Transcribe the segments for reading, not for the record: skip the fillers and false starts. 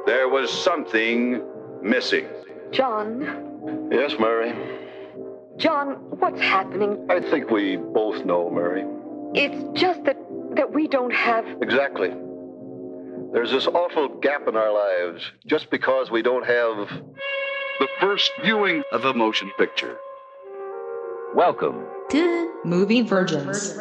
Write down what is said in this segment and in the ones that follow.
There was something missing. John? Yes, Murray? John, what's happening? I think we both know, Murray. It's just that we don't have... Exactly. There's this awful gap in our lives just because we don't have The first viewing of a motion picture. Welcome to Movie Virgins.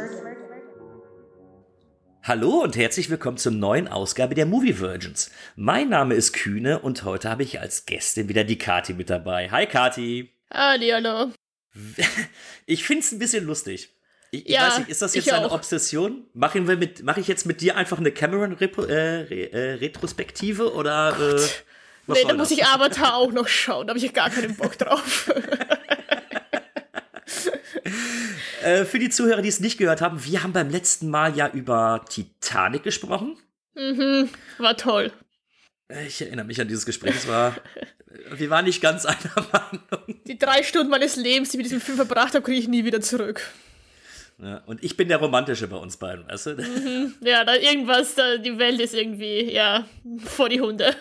Hallo und herzlich willkommen zur neuen Ausgabe der Movie Virgins. Mein Name ist Kühne und heute habe ich als Gästin wieder die Kati mit dabei. Hi Kati. Hallo. Ich find's ein bisschen lustig. Ich Ja, weiß nicht, ist das jetzt eine Obsession? Mache ich jetzt mit dir einfach eine Cameron-Retrospektive oder was Nee, soll da muss das? ich Avatar auch noch schauen, da habe ich gar keinen Bock drauf. Für die Zuhörer, die es nicht gehört haben, wir haben beim letzten Mal ja über Titanic gesprochen. War toll. Ich erinnere mich an dieses Gespräch. Wir waren nicht ganz einer Meinung. Die 3 Stunden meines Lebens, die ich mit diesem Film verbracht habe, kriege ich nie wieder zurück. Ja, und ich bin der Romantische bei uns beiden, weißt du? Ja, da irgendwas, die Welt ist irgendwie, ja, vor die Hunde.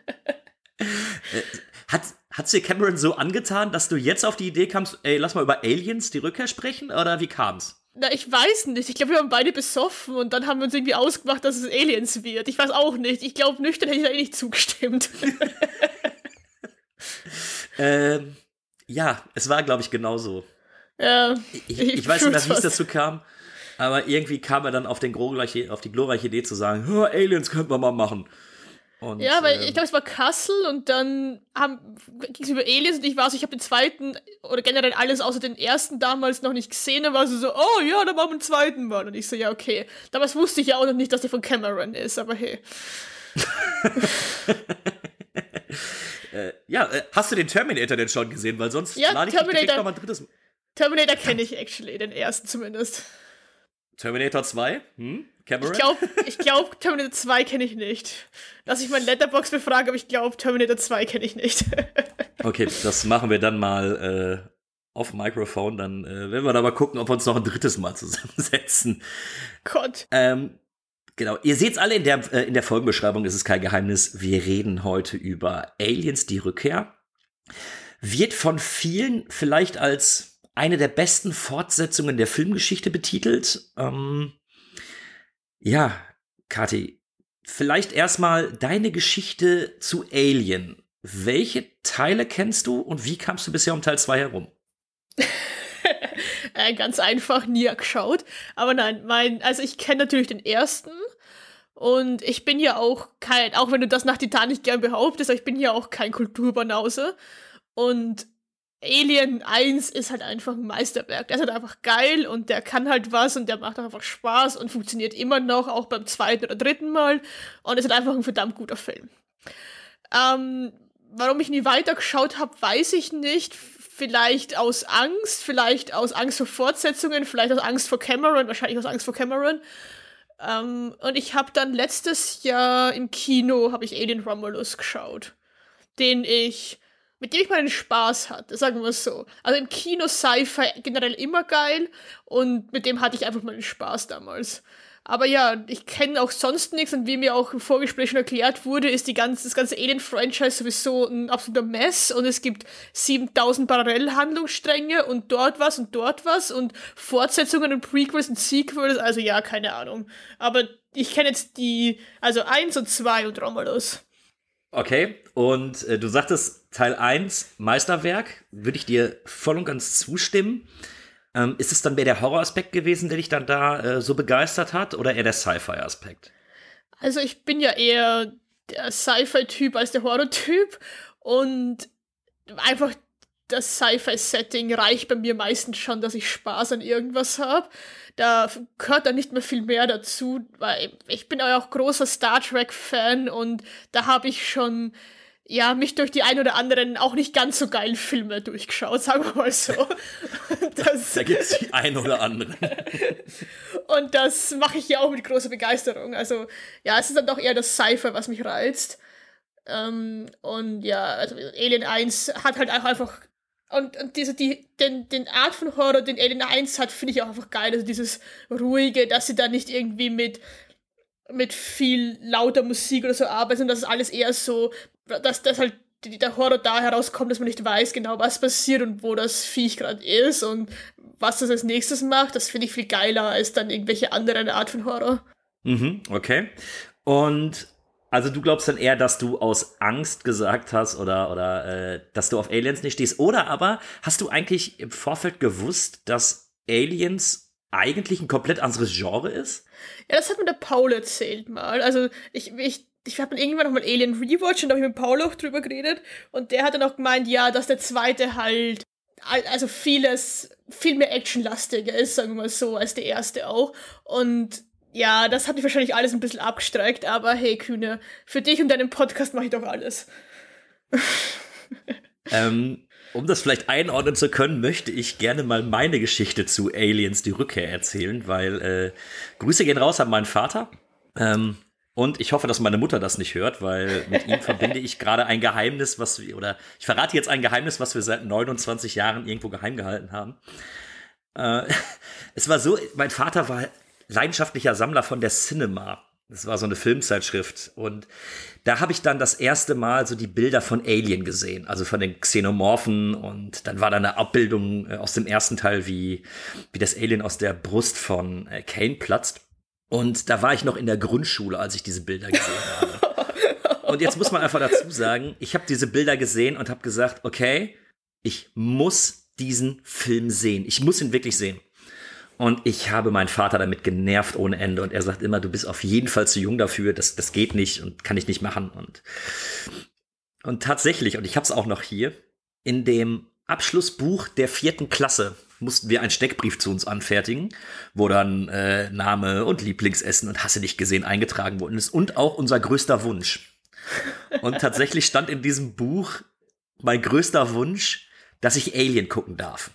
Hat's dir Cameron so angetan, dass du jetzt auf die Idee kamst, ey, lass mal über Aliens, die Rückkehr sprechen? Oder wie kam's? Na, ich weiß nicht. Ich glaube, wir haben beide besoffen und dann haben wir uns irgendwie ausgemacht, dass es Aliens wird. Ich weiß auch nicht. Ich glaube, nüchtern hätte ich da eh nicht zugestimmt. Ja, es war, glaube ich, genauso. Ja, Ich weiß nicht mehr, wie es fast. dazu kam, aber irgendwie kam er dann auf die glorreiche Idee zu sagen, Aliens könnten wir mal machen. Und, Ja, weil ich glaube, es war Kassel und dann ging es über Aliens und ich war so, ich habe den zweiten oder generell alles außer den ersten damals noch nicht gesehen und war so, oh ja, dann machen wir den zweiten Mal. Und ich so, ja, okay. Damals wusste ich ja auch noch nicht, dass der von Cameron ist, aber hey. Hast du den Terminator denn schon gesehen? Weil sonst Ja, lade ich dich direkt Terminator. noch mal ein drittes Mal. Terminator kenne ich actually, den ersten zumindest. Terminator 2? Cameron? Ich glaube, Terminator 2 kenne ich nicht. Lass ich meinen Letterboxd befragen, aber ich glaube, Terminator 2 kenne ich nicht. Okay, das machen wir dann mal auf Microphone. Dann werden wir da mal gucken, ob wir uns noch ein drittes Mal zusammensetzen. Gott. Genau, ihr seht's alle in der Folgenbeschreibung, ist es kein Geheimnis. Wir reden heute über Aliens, die Rückkehr. Wird von vielen vielleicht als eine der besten Fortsetzungen der Filmgeschichte betitelt. Ja, Kathi, vielleicht erstmal deine Geschichte zu Alien. Welche Teile kennst du und wie kamst du bisher um Teil 2 herum? Ganz einfach, nie geschaut. Aber nein, also ich kenne natürlich den ersten. Und ich bin ja auch auch wenn du das nach Titanic gern behauptest, aber ich bin ja auch kein Kulturbanause. Und Alien 1 ist halt einfach ein Meisterwerk. Der ist halt einfach geil und der kann halt was und der macht auch einfach Spaß und funktioniert immer noch, auch beim zweiten oder dritten Mal. Und ist halt einfach ein verdammt guter Film. Warum ich nie weitergeschaut habe, weiß ich nicht. Vielleicht aus Angst vor Fortsetzungen, vielleicht aus Angst vor Cameron, wahrscheinlich aus Angst vor Cameron. Und ich habe dann letztes Jahr im Kino habe ich Alien Romulus geschaut, mit dem ich meinen Spaß hatte, sagen wir es so. Also im Kino Sci-Fi generell immer geil und mit dem hatte ich einfach meinen Spaß damals. Aber ja, ich kenne auch sonst nichts und wie mir auch im Vorgespräch schon erklärt wurde, ist das ganze Alien-Franchise sowieso ein absoluter Mess und es gibt 7000 Parallelhandlungsstränge und dort was und Fortsetzungen und Prequels und Sequels, also ja, keine Ahnung. Aber ich kenne jetzt 1 und 2 und Romulus. Okay, und du sagtest Teil 1, Meisterwerk, würde ich dir voll und ganz zustimmen. Ist es dann mehr der Horroraspekt gewesen, der dich dann da so begeistert hat, oder eher der Sci-Fi-Aspekt? Also ich bin ja eher der Sci-Fi-Typ als der Horror-Typ und einfach das Sci-Fi-Setting reicht bei mir meistens schon, dass ich Spaß an irgendwas habe. Da gehört dann nicht mehr viel mehr dazu, weil ich bin auch großer Star Trek-Fan und da habe ich schon mich durch die ein oder anderen auch nicht ganz so geilen Filme durchgeschaut, sagen wir mal so. Da gibt's die ein oder anderen. Und das mache ich ja auch mit großer Begeisterung. Also, ja, es ist dann doch eher das Sci-Fi, was mich reizt. Und ja, also Alien 1 hat halt auch einfach und den Art von Horror, den Alien 1 hat, finde ich auch einfach geil. Also dieses Ruhige, dass sie da nicht irgendwie mit mit viel lauter Musik oder so arbeitet und das ist alles eher so, dass halt der Horror da herauskommt, dass man nicht weiß genau, was passiert und wo das Viech gerade ist und was das als nächstes macht. Das finde ich viel geiler als dann irgendwelche andere Art von Horror. Mhm, okay. Und also du glaubst dann eher, dass du aus Angst gesagt hast oder dass du auf Aliens nicht stehst. Oder aber hast du eigentlich im Vorfeld gewusst, dass Aliens eigentlich ein komplett anderes Genre ist? Ja, das hat mir der Paul erzählt mal. Also ich habe dann irgendwann noch mal Alien Rewatch und da habe ich mit Paul auch drüber geredet. Und der hat dann auch gemeint, ja, dass der zweite halt also viel mehr actionlastiger ist, sagen wir mal so, als der erste auch. Und ja, das hat mich wahrscheinlich alles ein bisschen abgestreckt, aber hey, Kühne, für dich und deinen Podcast mache ich doch alles. Um das vielleicht einordnen zu können, möchte ich gerne mal meine Geschichte zu Aliens, die Rückkehr erzählen, weil Grüße gehen raus an meinen Vater. Und ich hoffe, dass meine Mutter das nicht hört, weil mit ihm verbinde ich gerade ein Geheimnis, ich verrate jetzt ein Geheimnis, was wir seit 29 Jahren irgendwo geheim gehalten haben. Es war so, mein Vater war leidenschaftlicher Sammler von der Cinema. Das war so eine Filmzeitschrift. Und da habe ich dann das erste Mal so die Bilder von Alien gesehen, also von den Xenomorphen. Und dann war da eine Abbildung aus dem ersten Teil, wie das Alien aus der Brust von Kane platzt. Und da war ich noch in der Grundschule, als ich diese Bilder gesehen habe. Und jetzt muss man einfach dazu sagen, ich habe diese Bilder gesehen und habe gesagt, okay, ich muss diesen Film sehen. Ich muss ihn wirklich sehen. Und ich habe meinen Vater damit genervt ohne Ende. Und er sagt immer, du bist auf jeden Fall zu jung dafür. Das geht nicht und kann ich nicht machen. Und tatsächlich, und ich habe es auch noch hier, in dem Abschlussbuch der 4. Klasse mussten wir einen Steckbrief zu uns anfertigen, wo dann Name und Lieblingsessen und hast du nicht gesehen eingetragen worden ist. Und auch unser größter Wunsch. Und tatsächlich stand in diesem Buch mein größter Wunsch, dass ich Alien gucken darf.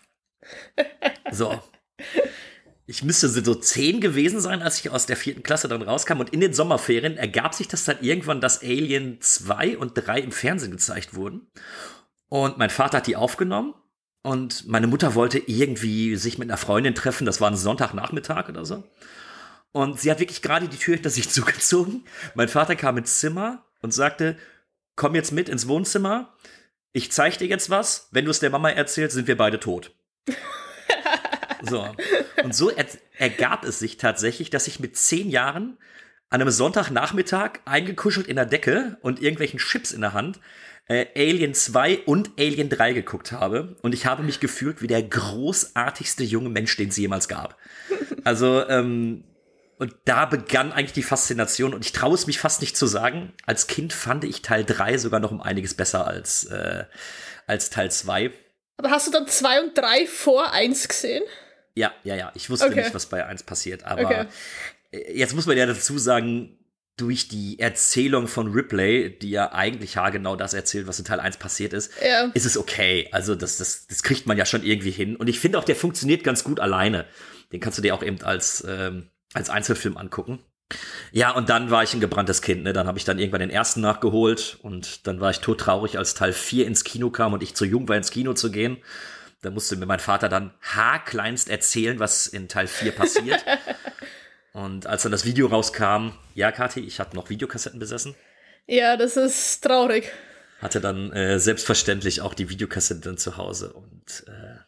So. Ich müsste so 10 gewesen sein, als ich aus der 4. Klasse dann rauskam. Und in den Sommerferien ergab sich das dann irgendwann, dass Alien 2 und 3 im Fernsehen gezeigt wurden. Und mein Vater hat die aufgenommen. Und meine Mutter wollte irgendwie sich mit einer Freundin treffen. Das war ein Sonntagnachmittag oder so. Und sie hat wirklich gerade die Tür hinter sich zugezogen. Mein Vater kam ins Zimmer und sagte, komm jetzt mit ins Wohnzimmer. Ich zeig dir jetzt was. Wenn du es der Mama erzählst, sind wir beide tot. So. Und so ergab es sich tatsächlich, dass ich mit 10 Jahren an einem Sonntagnachmittag eingekuschelt in der Decke und irgendwelchen Chips in der Hand Alien 2 und Alien 3 geguckt habe. Und ich habe mich gefühlt wie der großartigste junge Mensch, den es jemals gab. Also, und da begann eigentlich die Faszination. Und ich traue es mich fast nicht zu sagen. Als Kind fand ich Teil 3 sogar noch um einiges besser als Teil 2. Aber hast du dann 2 und 3 vor 1 gesehen? Ja. Ich wusste nicht, was bei 1 passiert. Aber jetzt muss man ja dazu sagen, durch die Erzählung von Ripley, die ja eigentlich haargenau das erzählt, was in Teil 1 passiert ist, ist es okay. Also das kriegt man ja schon irgendwie hin. Und ich finde auch, der funktioniert ganz gut alleine. Den kannst du dir auch eben als Einzelfilm angucken. Ja, und dann war ich ein gebranntes Kind, ne? Dann habe ich dann irgendwann den ersten nachgeholt und dann war ich todtraurig, als Teil 4 ins Kino kam und ich zu jung war, ins Kino zu gehen. Da musste mir mein Vater dann haarkleinst erzählen, was in Teil 4 passiert. Und als dann das Video rauskam, ja, Kathi, ich hatte noch Videokassetten besessen. Ja, das ist traurig. Hatte dann selbstverständlich auch die Videokassette dann zu Hause und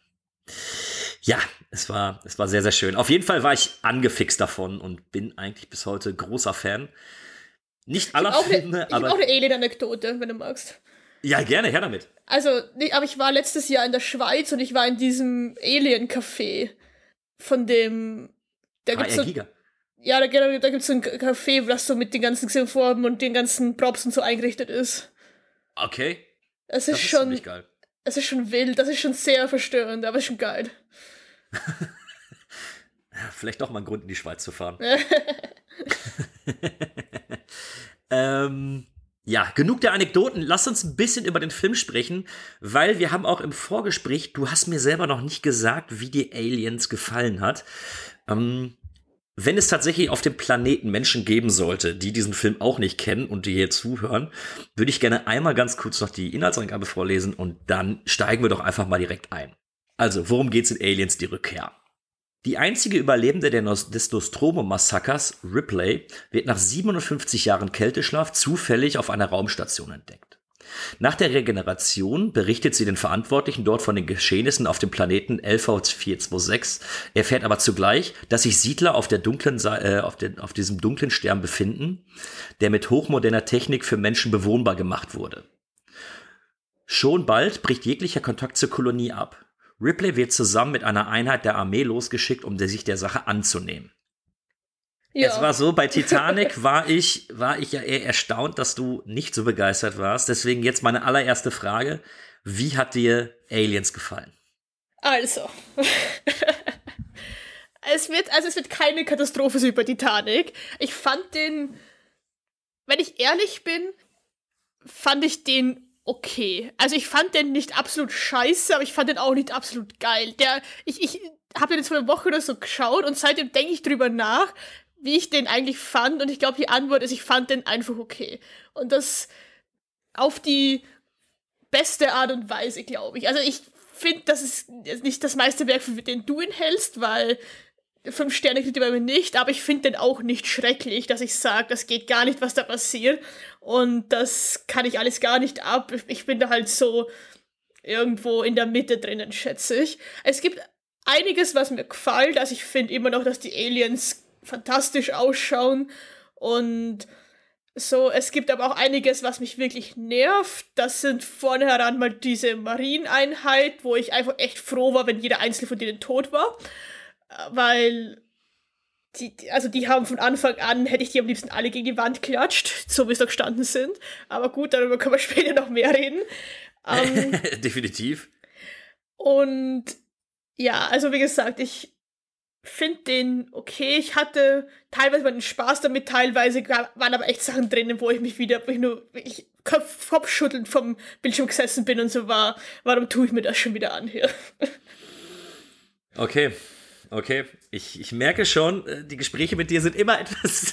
ja, es war sehr, sehr schön. Auf jeden Fall war ich angefixt davon und bin eigentlich bis heute großer Fan. Nicht aller Filme, aber... Ich habe auch eine Alien-Anekdote, wenn du magst. Ja, gerne, her damit. Also, aber ich war letztes Jahr in der Schweiz und ich war in diesem Alien-Café von dem... Giga. Ja, da gibt's so ein Café, das so mit den ganzen Xenoformen und den ganzen Props und so eingerichtet ist. Okay. Das ist schon ziemlich geil. Es ist schon wild, das ist schon sehr verstörend, aber ist schon geil. Vielleicht doch mal ein Grund, in die Schweiz zu fahren. Ja, genug der Anekdoten. Lass uns ein bisschen über den Film sprechen, weil wir haben auch im Vorgespräch, du hast mir selber noch nicht gesagt, wie dir Aliens gefallen hat. Wenn es tatsächlich auf dem Planeten Menschen geben sollte, die diesen Film auch nicht kennen und die hier zuhören, würde ich gerne einmal ganz kurz noch die Inhaltsangabe vorlesen und dann steigen wir doch einfach mal direkt ein. Also, worum geht's in Aliens, die Rückkehr? Die einzige Überlebende des Nostromo-Massakers, Ripley, wird nach 57 Jahren Kälteschlaf zufällig auf einer Raumstation entdeckt. Nach der Regeneration berichtet sie den Verantwortlichen dort von den Geschehnissen auf dem Planeten LV-426, erfährt aber zugleich, dass sich Siedler auf diesem dunklen Stern befinden, der mit hochmoderner Technik für Menschen bewohnbar gemacht wurde. Schon bald bricht jeglicher Kontakt zur Kolonie ab. Ripley wird zusammen mit einer Einheit der Armee losgeschickt, um sich der Sache anzunehmen. Ja. Es war so, bei Titanic war ich ja eher erstaunt, dass du nicht so begeistert warst. Deswegen jetzt meine allererste Frage. Wie hat dir Aliens gefallen? Also. Es wird keine Katastrophe so über Titanic. Ich fand den, wenn ich ehrlich bin, fand ich den okay. Also ich fand den nicht absolut scheiße, aber ich fand den auch nicht absolut geil. Ich habe den jetzt vor einer Woche oder so geschaut und seitdem denke ich drüber nach, wie ich den eigentlich fand. Und ich glaube, die Antwort ist, ich fand den einfach okay. Und das auf die beste Art und Weise, glaube ich. Also ich finde, das ist nicht das meiste Werk, für den du ihn hältst, weil 5 Sterne kriegt er bei mir nicht, aber ich finde den auch nicht schrecklich, dass ich sage, das geht gar nicht, was da passiert. Und das kann ich alles gar nicht ab. Ich bin da halt so irgendwo in der Mitte drinnen, schätze ich. Es gibt einiges, was mir gefällt. Also ich finde immer noch, dass die Aliens fantastisch ausschauen. Und so, es gibt aber auch einiges, was mich wirklich nervt. Das sind vornherein mal diese Marineeinheit, wo ich einfach echt froh war, wenn jeder einzelne von denen tot war. Weil die haben von Anfang an, hätte ich die am liebsten alle gegen die Wand klatscht, so wie sie da gestanden sind. Aber gut, darüber können wir später noch mehr reden. Definitiv. Und ja, also wie gesagt, ich finde den okay. Ich hatte teilweise meinen Spaß damit, teilweise waren aber echt Sachen drin, wo ich nur kopfschüttelnd vom Bildschirm gesessen bin und so war, warum tue ich mir das schon wieder an hier? Okay, ich merke schon, die Gespräche mit dir sind immer etwas...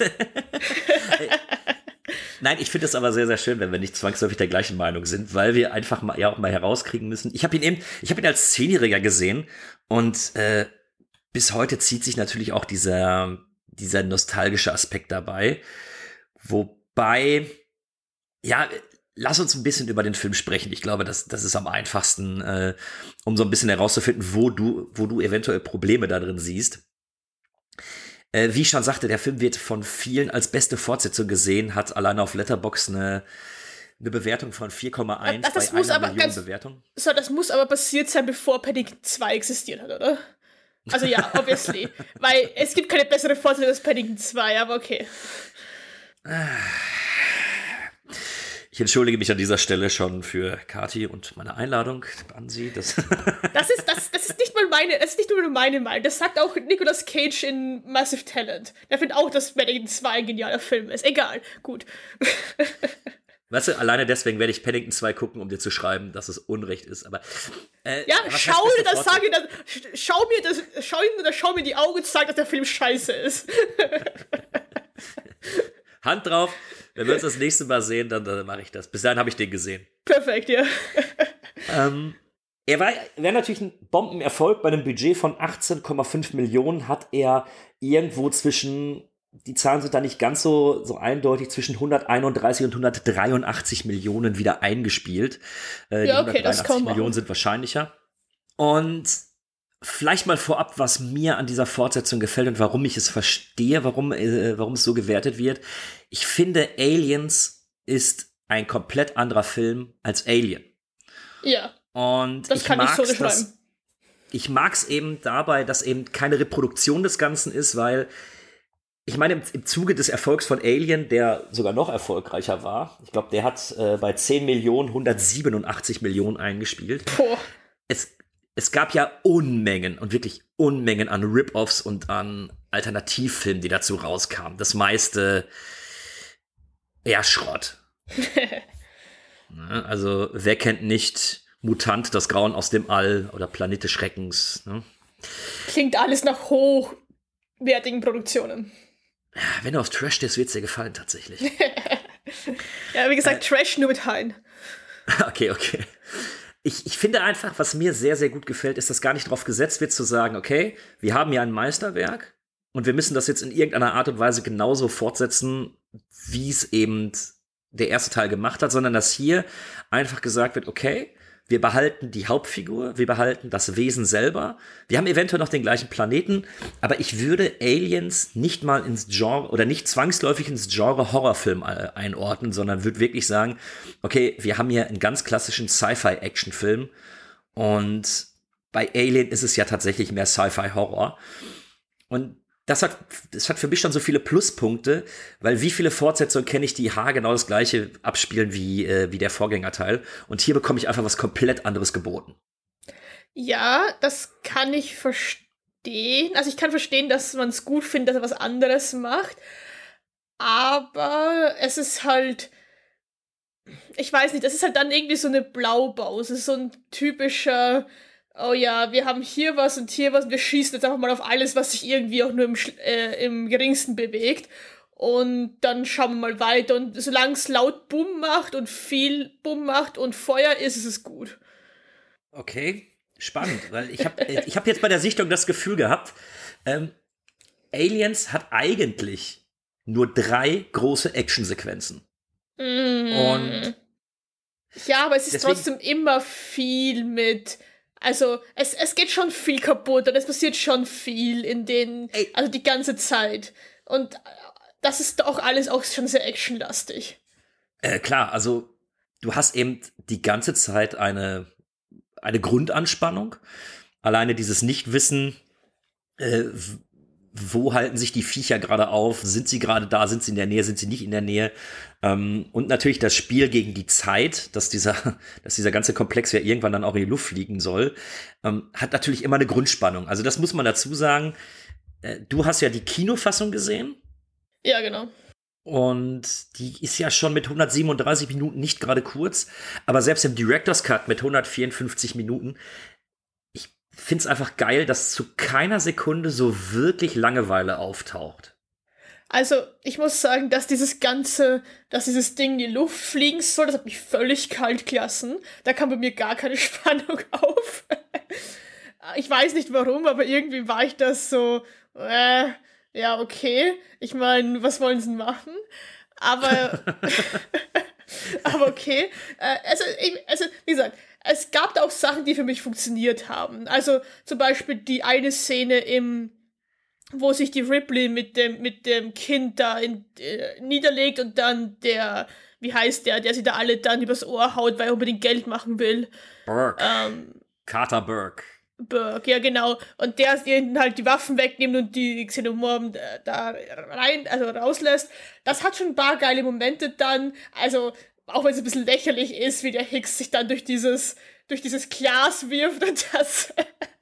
Nein, ich finde es aber sehr, sehr schön, wenn wir nicht zwangsläufig der gleichen Meinung sind, weil wir einfach mal, ja auch mal herauskriegen müssen. Ich habe ihn als 10-Jähriger gesehen und bis heute zieht sich natürlich auch dieser nostalgische Aspekt dabei. Wobei, ja, lass uns ein bisschen über den Film sprechen. Ich glaube, das ist am einfachsten, um so ein bisschen herauszufinden, wo du eventuell Probleme da drin siehst. Wie ich schon sagte, der Film wird von vielen als beste Fortsetzung gesehen, hat alleine auf Letterboxd eine Bewertung von 4,1 bei 1 Million Bewertung. So, das muss aber passiert sein, bevor Paddington 2 existiert hat, oder? Also ja, obviously. Weil es gibt keine bessere Fortsetzung als Paddington 2, aber okay. Ich entschuldige mich an dieser Stelle schon für Kathi und meine Einladung an sie. Das ist nicht nur meine Meinung. Das sagt auch Nicolas Cage in Massive Talent. Der findet auch, dass Paddington 2 ein genialer Film ist. Egal, gut. Weißt du, alleine deswegen werde ich Paddington 2 gucken, um dir zu schreiben, dass es Unrecht ist. Aber ja, schau mir in die Augen und sag, dass der Film scheiße ist. Hand drauf. Wenn wir uns das nächste Mal sehen, dann mache ich das. Bis dahin habe ich den gesehen. Perfekt, ja. Er war natürlich ein Bombenerfolg. Bei einem Budget von 18,5 Millionen hat er irgendwo zwischen, die Zahlen sind da nicht ganz so eindeutig, zwischen 131 und 183 Millionen wieder eingespielt. Die okay, 183 Millionen sind wahrscheinlicher. Und vielleicht mal vorab, was mir an dieser Fortsetzung gefällt und warum ich es verstehe, warum es so gewertet wird. Ich finde, Aliens ist ein komplett anderer Film als Alien. Ja. Und das kann ich so beschreiben. Ich mag es eben dabei, dass eben keine Reproduktion des Ganzen ist, weil ich meine, im Zuge des Erfolgs von Alien, der sogar noch erfolgreicher war, ich glaube, der hat bei 10 Millionen 187 Millionen eingespielt. Boah. Es gab ja Unmengen und wirklich Unmengen an Rip-Offs und an Alternativfilmen, die dazu rauskamen. Das meiste eher Schrott. Also, wer kennt nicht Mutant, das Grauen aus dem All oder Planet des Schreckens? Ne? Klingt alles nach hochwertigen Produktionen. Ja, wenn du auf Trash stehst, wird es dir gefallen, tatsächlich. Ja, wie gesagt, Trash nur mit Haien. Okay. Ich finde einfach, was mir sehr, sehr gut gefällt, ist, dass gar nicht darauf gesetzt wird zu sagen, okay, wir haben hier ein Meisterwerk und wir müssen das jetzt in irgendeiner Art und Weise genauso fortsetzen, wie es eben der erste Teil gemacht hat, sondern dass hier einfach gesagt wird, okay, wir behalten die Hauptfigur, wir behalten das Wesen selber. Wir haben eventuell noch den gleichen Planeten, aber ich würde Aliens nicht mal ins Genre oder nicht zwangsläufig ins Genre Horrorfilm einordnen, sondern würde wirklich sagen, okay, wir haben hier einen ganz klassischen Sci-Fi-Action-Film und bei Alien ist es ja tatsächlich mehr Sci-Fi-Horror. Und das hat für mich schon so viele Pluspunkte, weil wie viele Fortsetzungen kenne ich, die genau das gleiche abspielen wie der Vorgängerteil. Und hier bekomme ich einfach was komplett anderes geboten. Ja, das kann ich verstehen. Also ich kann verstehen, dass man es gut findet, dass er was anderes macht. Aber es ist halt, ich weiß nicht, das ist halt dann irgendwie so eine Blaupause, so ein typischer, oh ja, wir haben hier was und wir schießen jetzt einfach mal auf alles, was sich irgendwie auch nur im geringsten bewegt. Und dann schauen wir mal weiter. Und solange es laut Bumm macht und viel Bumm macht und Feuer ist es gut. Okay, spannend, weil ich hab jetzt bei der Sichtung das Gefühl gehabt, Aliens hat eigentlich nur 3 große Actionsequenzen. Und ja, aber es ist deswegen, trotzdem immer viel mit. Also, es geht schon viel kaputt und es passiert schon viel also die ganze Zeit. Und das ist doch alles auch schon sehr actionlastig. Klar, also du hast eben die ganze Zeit eine Grundanspannung. Alleine dieses Nichtwissen, wo halten sich die Viecher gerade auf? Sind sie gerade da? Sind sie in der Nähe? Sind sie nicht in der Nähe? Und natürlich das Spiel gegen die Zeit, dass dieser ganze Komplex ja irgendwann dann auch in die Luft fliegen soll, hat natürlich immer eine Grundspannung. Also das muss man dazu sagen. Du hast ja die Kinofassung gesehen. Ja, genau. Und die ist ja schon mit 137 Minuten nicht gerade kurz. Aber selbst im Director's Cut mit 154 Minuten, ich finde es einfach geil, dass zu keiner Sekunde so wirklich Langeweile auftaucht. Also, ich muss sagen, dass dieses Ding in die Luft fliegen soll, das hat mich völlig kalt gelassen. Da kam bei mir gar keine Spannung auf. Ich weiß nicht warum, aber irgendwie war ich das so, ja, okay. Ich meine, was wollen sie machen? Aber, aber okay. Also, wie gesagt, es gab da auch Sachen, die für mich funktioniert haben. Also, zum Beispiel die eine Szene wo sich die Ripley mit dem Kind da niederlegt und dann der sie da alle dann übers Ohr haut, weil er unbedingt Geld machen will. Burke. Carter Burke. Burke, ja genau. Und der ihnen halt die Waffen wegnimmt und die Xenomorphen da rauslässt. Das hat schon ein paar geile Momente dann. Also, auch wenn es ein bisschen lächerlich ist, wie der Hicks sich dann durch dieses Glas wirft und das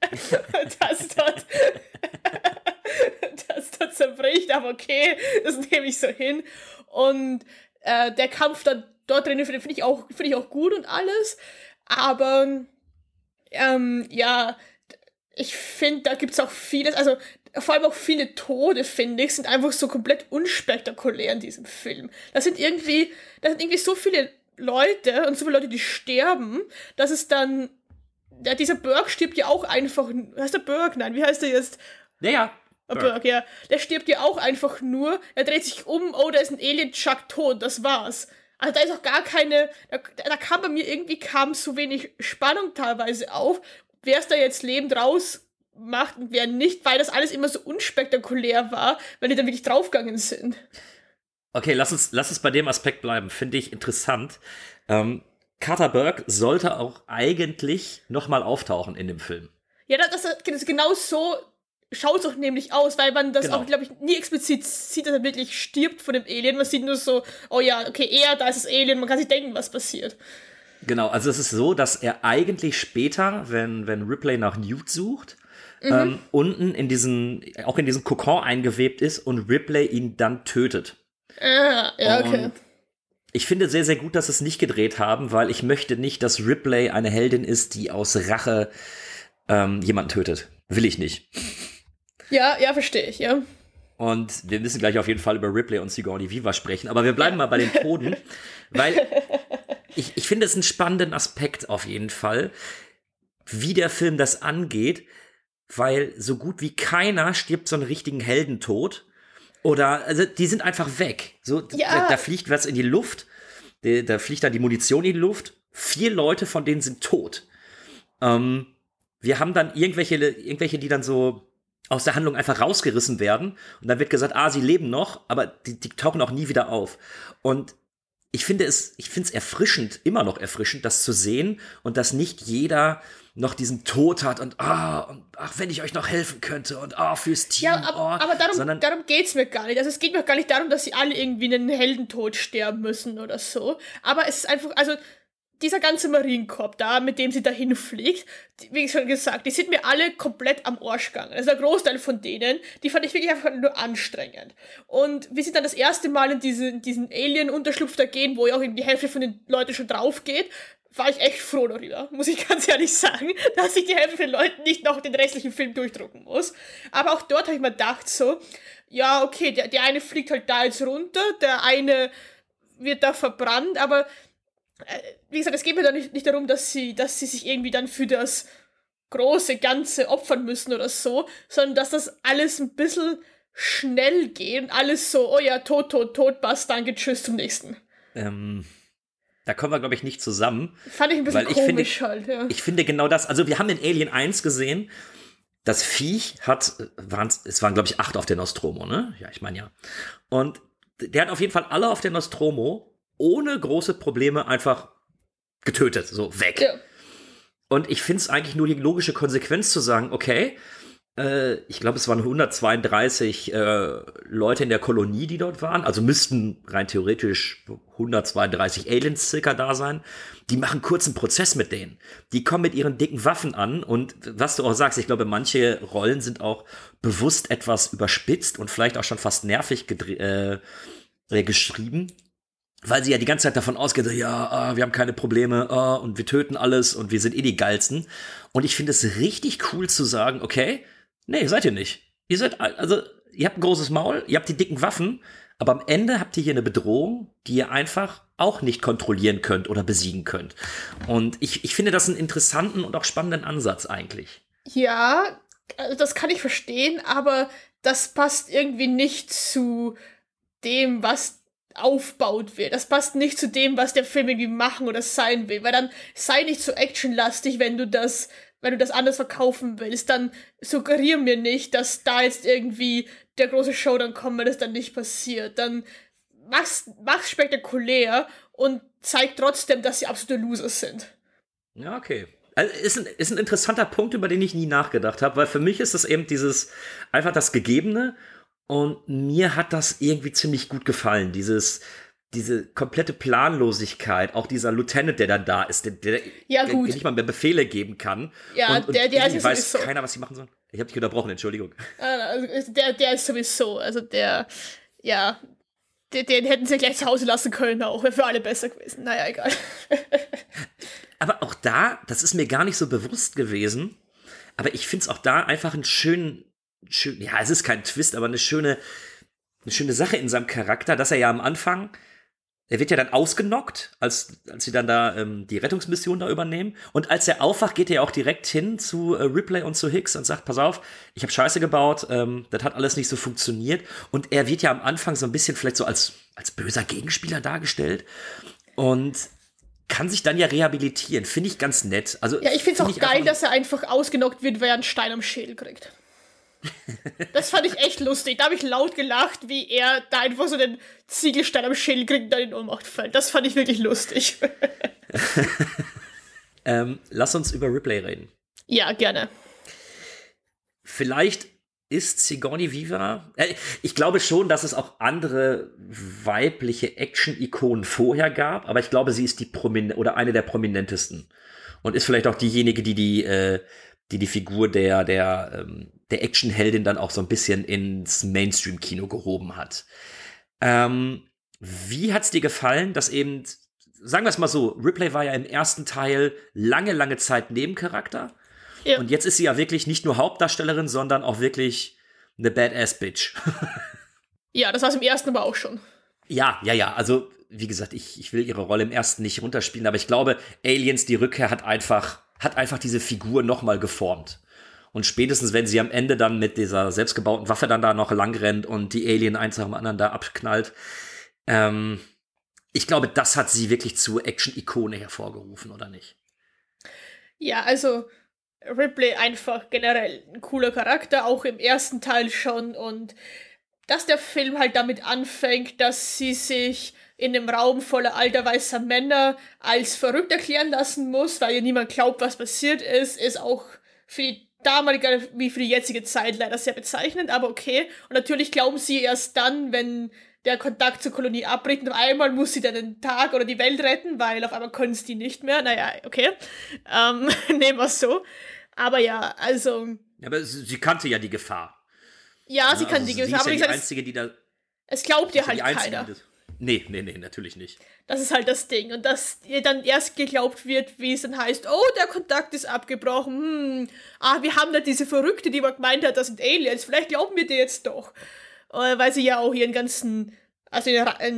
dort zerbricht, aber okay, das nehme ich so hin. Und der Kampf dann dort drin finde ich auch gut und alles. Aber ja, ich finde, da gibt's auch vieles, also vor allem auch viele Tode, finde ich, sind einfach so komplett unspektakulär in diesem Film. Da sind irgendwie so viele Leute und so viele Leute, die sterben, dass es dann, dieser Burke stirbt ja auch einfach, heißt der Burke? Nein, wie heißt der jetzt? Ja. Burke, ja. Der stirbt ja auch einfach nur, er dreht sich um, oh, da ist ein Alien-Chuck tot, das war's. Also da ist auch gar keine, da kam bei mir irgendwie so wenig Spannung teilweise auf, wer es da jetzt lebend rausmacht und wer nicht, weil das alles immer so unspektakulär war, wenn die dann wirklich draufgegangen sind. Okay, lass uns bei dem Aspekt bleiben, finde ich interessant. Carter Burke sollte auch eigentlich nochmal auftauchen in dem Film. Ja, das genau so schaut es auch nämlich aus, weil man das auch, glaube ich, nie explizit sieht, dass er wirklich stirbt von dem Alien. Man sieht nur so, oh ja, okay, da ist das Alien, man kann sich denken, was passiert. Genau, also es ist so, dass er eigentlich später, wenn Ripley nach Newt sucht, unten in diesen Kokon eingewebt ist und Ripley ihn dann tötet. Ja, okay. Und ich finde sehr, sehr gut, dass sie es nicht gedreht haben, weil ich möchte nicht, dass Ripley eine Heldin ist, die aus Rache jemanden tötet. Will ich nicht. Ja, verstehe ich, ja. Und wir müssen gleich auf jeden Fall über Ripley und Sigourney Weaver sprechen, aber wir bleiben mal bei den Toten, weil ich finde es einen spannenden Aspekt auf jeden Fall, wie der Film das angeht, weil so gut wie keiner stirbt so einen richtigen Heldentod. Oder, also, die sind einfach weg. So, Ja. da fliegt was in die Luft, da fliegt dann die Munition in die Luft. 4 Leute von denen sind tot. Wir haben dann irgendwelche, die dann so aus der Handlung einfach rausgerissen werden. Und dann wird gesagt, sie leben noch, aber die tauchen auch nie wieder auf. Und ich finde es erfrischend, immer noch erfrischend, das zu sehen und dass nicht jeder noch diesen Tod hat und wenn ich euch noch helfen könnte und fürs Team. Ja, aber darum geht's mir gar nicht. Also es geht mir gar nicht darum, dass sie alle irgendwie einen Heldentod sterben müssen oder so. Aber es ist einfach, also dieser ganze Marinekorps da, mit dem sie dahin fliegt, wie schon gesagt, die sind mir alle komplett am Arsch gegangen. Also der Großteil von denen, die fand ich wirklich einfach nur anstrengend. Und wie sie dann das erste Mal in diesen Alien-Unterschlupf da gehen, wo ja auch irgendwie die Hälfte von den Leuten schon drauf geht, war ich echt froh darüber, muss ich ganz ehrlich sagen, dass ich die Hälfte von den Leuten nicht noch den restlichen Film durchdrucken muss. Aber auch dort habe ich mir gedacht so, ja, okay, der eine fliegt halt da jetzt runter, der eine wird da verbrannt, aber wie gesagt, es geht mir da nicht darum, dass sie sich irgendwie dann für das große Ganze opfern müssen oder so, sondern dass das alles ein bisschen schnell geht und alles so, oh ja, tot, passt, danke, tschüss, zum nächsten. Da kommen wir, glaube ich, nicht zusammen. Fand ich ein bisschen komisch halt, ja. Ich finde genau das, also wir haben in Alien 1 gesehen, das Viech es waren, glaube ich, 8 auf der Nostromo, ne? Ja, ich meine ja. Und der hat auf jeden Fall alle auf der Nostromo ohne große Probleme einfach getötet, so weg. Ja. Und ich finde es eigentlich nur die logische Konsequenz zu sagen, okay, ich glaube, es waren 132 Leute in der Kolonie, die dort waren, also müssten rein theoretisch 132 Aliens circa da sein. Die machen kurzen Prozess mit denen. Die kommen mit ihren dicken Waffen an und was du auch sagst, ich glaube, manche Rollen sind auch bewusst etwas überspitzt und vielleicht auch schon fast nervig geschrieben. Weil sie ja die ganze Zeit davon ausgehen, so, wir haben keine Probleme, und wir töten alles und wir sind die Geilsten. Und ich finde es richtig cool zu sagen, okay, nee, seid ihr nicht. Ihr habt ein großes Maul, ihr habt die dicken Waffen, aber am Ende habt ihr hier eine Bedrohung, die ihr einfach auch nicht kontrollieren könnt oder besiegen könnt. Und ich finde das einen interessanten und auch spannenden Ansatz eigentlich. Ja, also das kann ich verstehen, aber das passt irgendwie nicht zu dem, was aufbaut wird. Das passt nicht zu dem, was der Film irgendwie machen oder sein will, weil dann sei nicht so actionlastig, wenn du das anders verkaufen willst, dann suggerier mir nicht, dass da jetzt irgendwie der große Showdown kommt, wenn das dann nicht passiert. Dann mach's spektakulär und zeig trotzdem, dass sie absolute Losers sind. Ja, okay. Also ist ein interessanter Punkt, über den ich nie nachgedacht habe, weil für mich ist das eben einfach das Gegebene. Und mir hat das irgendwie ziemlich gut gefallen, diese komplette Planlosigkeit, auch dieser Lieutenant, der dann da ist, der nicht mal mehr Befehle geben kann. Ja, und der ist weiß sowieso. Keiner, was sie machen sollen. Ich habe dich unterbrochen, Entschuldigung. Also der ist sowieso, also den hätten sie gleich zu Hause lassen können auch, wäre für alle besser gewesen. Naja, egal. Aber auch das ist mir gar nicht so bewusst gewesen, aber ich finde es auch da einfach einen schönen, ja, es ist kein Twist, aber eine schöne Sache in seinem Charakter, dass er ja am Anfang, er wird ja dann ausgenockt, als sie dann da die Rettungsmission da übernehmen. Und als er aufwacht, geht er ja auch direkt hin zu Ripley und zu Hicks und sagt, pass auf, ich habe Scheiße gebaut, das hat alles nicht so funktioniert. Und er wird ja am Anfang so ein bisschen vielleicht so als böser Gegenspieler dargestellt und kann sich dann ja rehabilitieren. Finde ich ganz nett. Also, ja, ich finde es auch geil, dass er einfach ausgenockt wird, weil er einen Stein am Schädel kriegt. Das fand ich echt lustig. Da habe ich laut gelacht, wie er da einfach so den Ziegelstein am Schädel kriegt und dann in Ohnmacht fällt. Das fand ich wirklich lustig. Lass uns über Ripley reden. Ja, gerne. Vielleicht ist Sigourney Weaver. Ich glaube schon, dass es auch andere weibliche Action-Ikonen vorher gab, aber ich glaube, sie ist oder eine der prominentesten. Und ist vielleicht auch diejenige, die Figur der Actionheldin dann auch so ein bisschen ins Mainstream-Kino gehoben hat. Wie hat's dir gefallen, dass eben, sagen wir es mal so, Ripley war ja im ersten Teil lange Zeit Nebencharakter. Ja. Und jetzt ist sie ja wirklich nicht nur Hauptdarstellerin, sondern auch wirklich eine Badass-Bitch. Ja, das war es im ersten aber auch schon. Ja, also wie gesagt, ich will ihre Rolle im ersten nicht runterspielen, aber ich glaube, Aliens, die Rückkehr hat einfach diese Figur nochmal geformt. Und spätestens, wenn sie am Ende dann mit dieser selbstgebauten Waffe dann da noch lang rennt und die Alien eins nach dem anderen da abknallt, ich glaube, das hat sie wirklich zur Action-Ikone hervorgerufen, oder nicht? Ja, also Ripley einfach generell ein cooler Charakter, auch im ersten Teil schon. Und dass der Film halt damit anfängt, dass sie sich in einem Raum voller alter weißer Männer als verrückt erklären lassen muss, weil ihr niemand glaubt, was passiert ist auch für die damalige wie für die jetzige Zeit leider sehr bezeichnend, aber okay. Und natürlich glauben sie erst dann, wenn der Kontakt zur Kolonie abbricht und auf einmal muss sie dann den Tag oder die Welt retten, weil auf einmal können sie die nicht mehr. Naja, okay. Nehmen wir es so. Aber ja, also... Ja, aber sie kannte ja die Gefahr. Ja, sie kannte die Gefahr, aber sie ist ja die Einzige, die da... Es glaubt ihr halt keiner. Nee, natürlich nicht. Das ist halt das Ding. Und dass ihr dann erst geglaubt wird, wie es dann heißt, oh, der Kontakt ist abgebrochen. Wir haben da diese Verrückte, die man gemeint hat, das sind Aliens. Vielleicht glauben wir dir jetzt doch. Weil sie ja auch ihren ganzen, also ich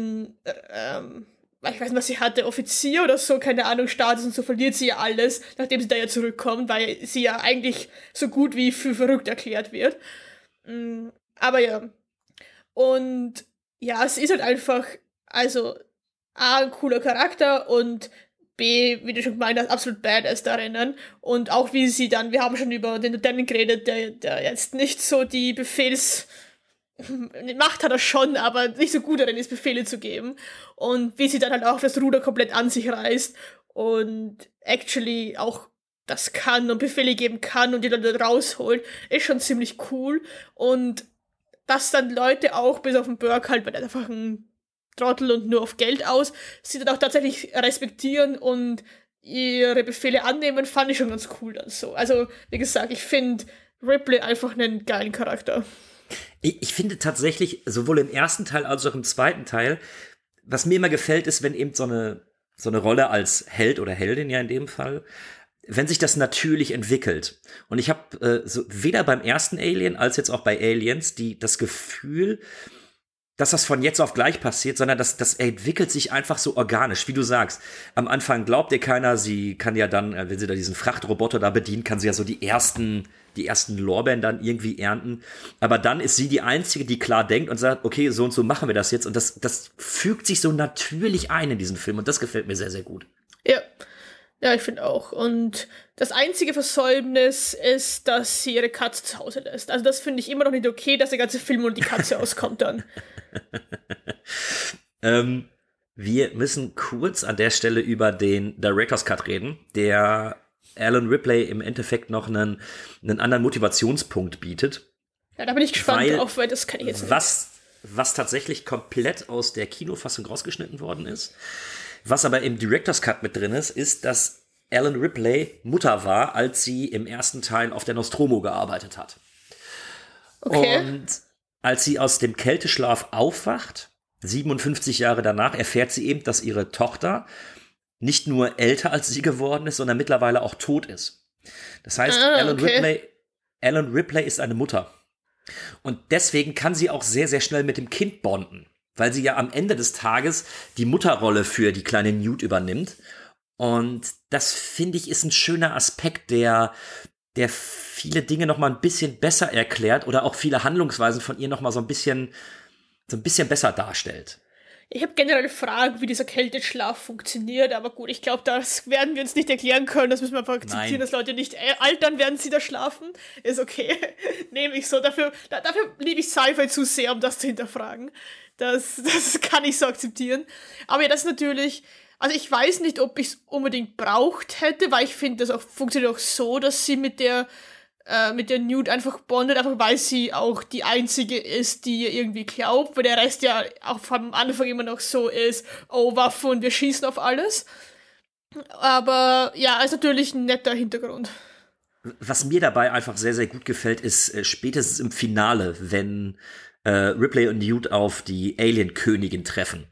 weiß nicht, was sie hatte, Offizier oder so, keine Ahnung, Status und so verliert sie ja alles, nachdem sie da ja zurückkommt, weil sie ja eigentlich so gut wie für verrückt erklärt wird. Aber ja. Und ja, es ist halt einfach, also A, ein cooler Charakter und B, wie du schon gemeint hast, absolut badass darin. Und auch wie sie dann, wir haben schon über den Lieutenant geredet, der jetzt nicht so die Macht hat er schon, aber nicht so gut darin ist, Befehle zu geben. Und wie sie dann halt auch das Ruder komplett an sich reißt und actually auch das kann und Befehle geben kann und die dann rausholt, ist schon ziemlich cool. Und dass dann Leute auch, bis auf den Burke halt, weil er einfach ein Trottel und nur auf Geld aus, sie dann auch tatsächlich respektieren und ihre Befehle annehmen, fand ich schon ganz cool dann so. Also, wie gesagt, ich finde Ripley einfach einen geilen Charakter. Ich finde tatsächlich, sowohl im ersten Teil als auch im zweiten Teil, was mir immer gefällt, ist, wenn eben so eine Rolle als Held oder Heldin ja in dem Fall, wenn sich das natürlich entwickelt. Und ich habe weder beim ersten Alien als jetzt auch bei Aliens das Gefühl, dass das von jetzt auf gleich passiert, sondern das entwickelt sich einfach so organisch, wie du sagst. Am Anfang glaubt ihr keiner, sie kann ja dann, wenn sie da diesen Frachtroboter da bedient, kann sie ja so die ersten Lorbeeren dann irgendwie ernten. Aber dann ist sie die Einzige, die klar denkt und sagt, okay, so und so machen wir das jetzt. Und das fügt sich so natürlich ein in diesen Film. Und das gefällt mir sehr, sehr gut. Ja, ich finde auch. Und das einzige Versäumnis ist, dass sie ihre Katze zu Hause lässt. Also das finde ich immer noch nicht okay, dass der ganze Film und die Katze auskommt dann. Wir müssen kurz an der Stelle über den Director's Cut reden, der Alan Ripley im Endeffekt noch einen anderen Motivationspunkt bietet. Ja, da bin ich gespannt drauf, weil das kann ich jetzt nicht. Was tatsächlich komplett aus der Kinofassung rausgeschnitten worden ist. Was aber im Director's Cut mit drin ist, dass Alan Ripley Mutter war, als sie im ersten Teil auf der Nostromo gearbeitet hat. Okay. Und als sie aus dem Kälteschlaf aufwacht, 57 Jahre danach, erfährt sie eben, dass ihre Tochter nicht nur älter als sie geworden ist, sondern mittlerweile auch tot ist. Das heißt, Alan Ripley ist eine Mutter. Und deswegen kann sie auch sehr, sehr schnell mit dem Kind bonden, weil sie ja am Ende des Tages die Mutterrolle für die kleine Newt übernimmt. Und das, finde ich, ist ein schöner Aspekt, der viele Dinge noch mal ein bisschen besser erklärt oder auch viele Handlungsweisen von ihr noch mal so ein bisschen besser darstellt. Ich habe generell Fragen, wie dieser Kälteschlaf funktioniert, aber gut, ich glaube, das werden wir uns nicht erklären können. Das müssen wir einfach akzeptieren, dass Leute nicht altern, während sie da schlafen. Ist okay. Nehme ich so. Dafür liebe ich Sci-Fi zu sehr, um das zu hinterfragen. Das kann ich so akzeptieren. Aber ja, das ist natürlich, also ich weiß nicht, ob ich es unbedingt braucht hätte, weil ich finde, das funktioniert auch so, dass sie mit der Newt einfach bondet, einfach weil sie auch die Einzige ist, die ihr irgendwie glaubt, weil der Rest ja auch vom Anfang immer noch so ist, oh, Waffen und wir schießen auf alles. Aber ja, ist natürlich ein netter Hintergrund. Was mir dabei einfach sehr, sehr gut gefällt, ist spätestens im Finale, wenn Ripley und Newt auf die Alien-Königin treffen.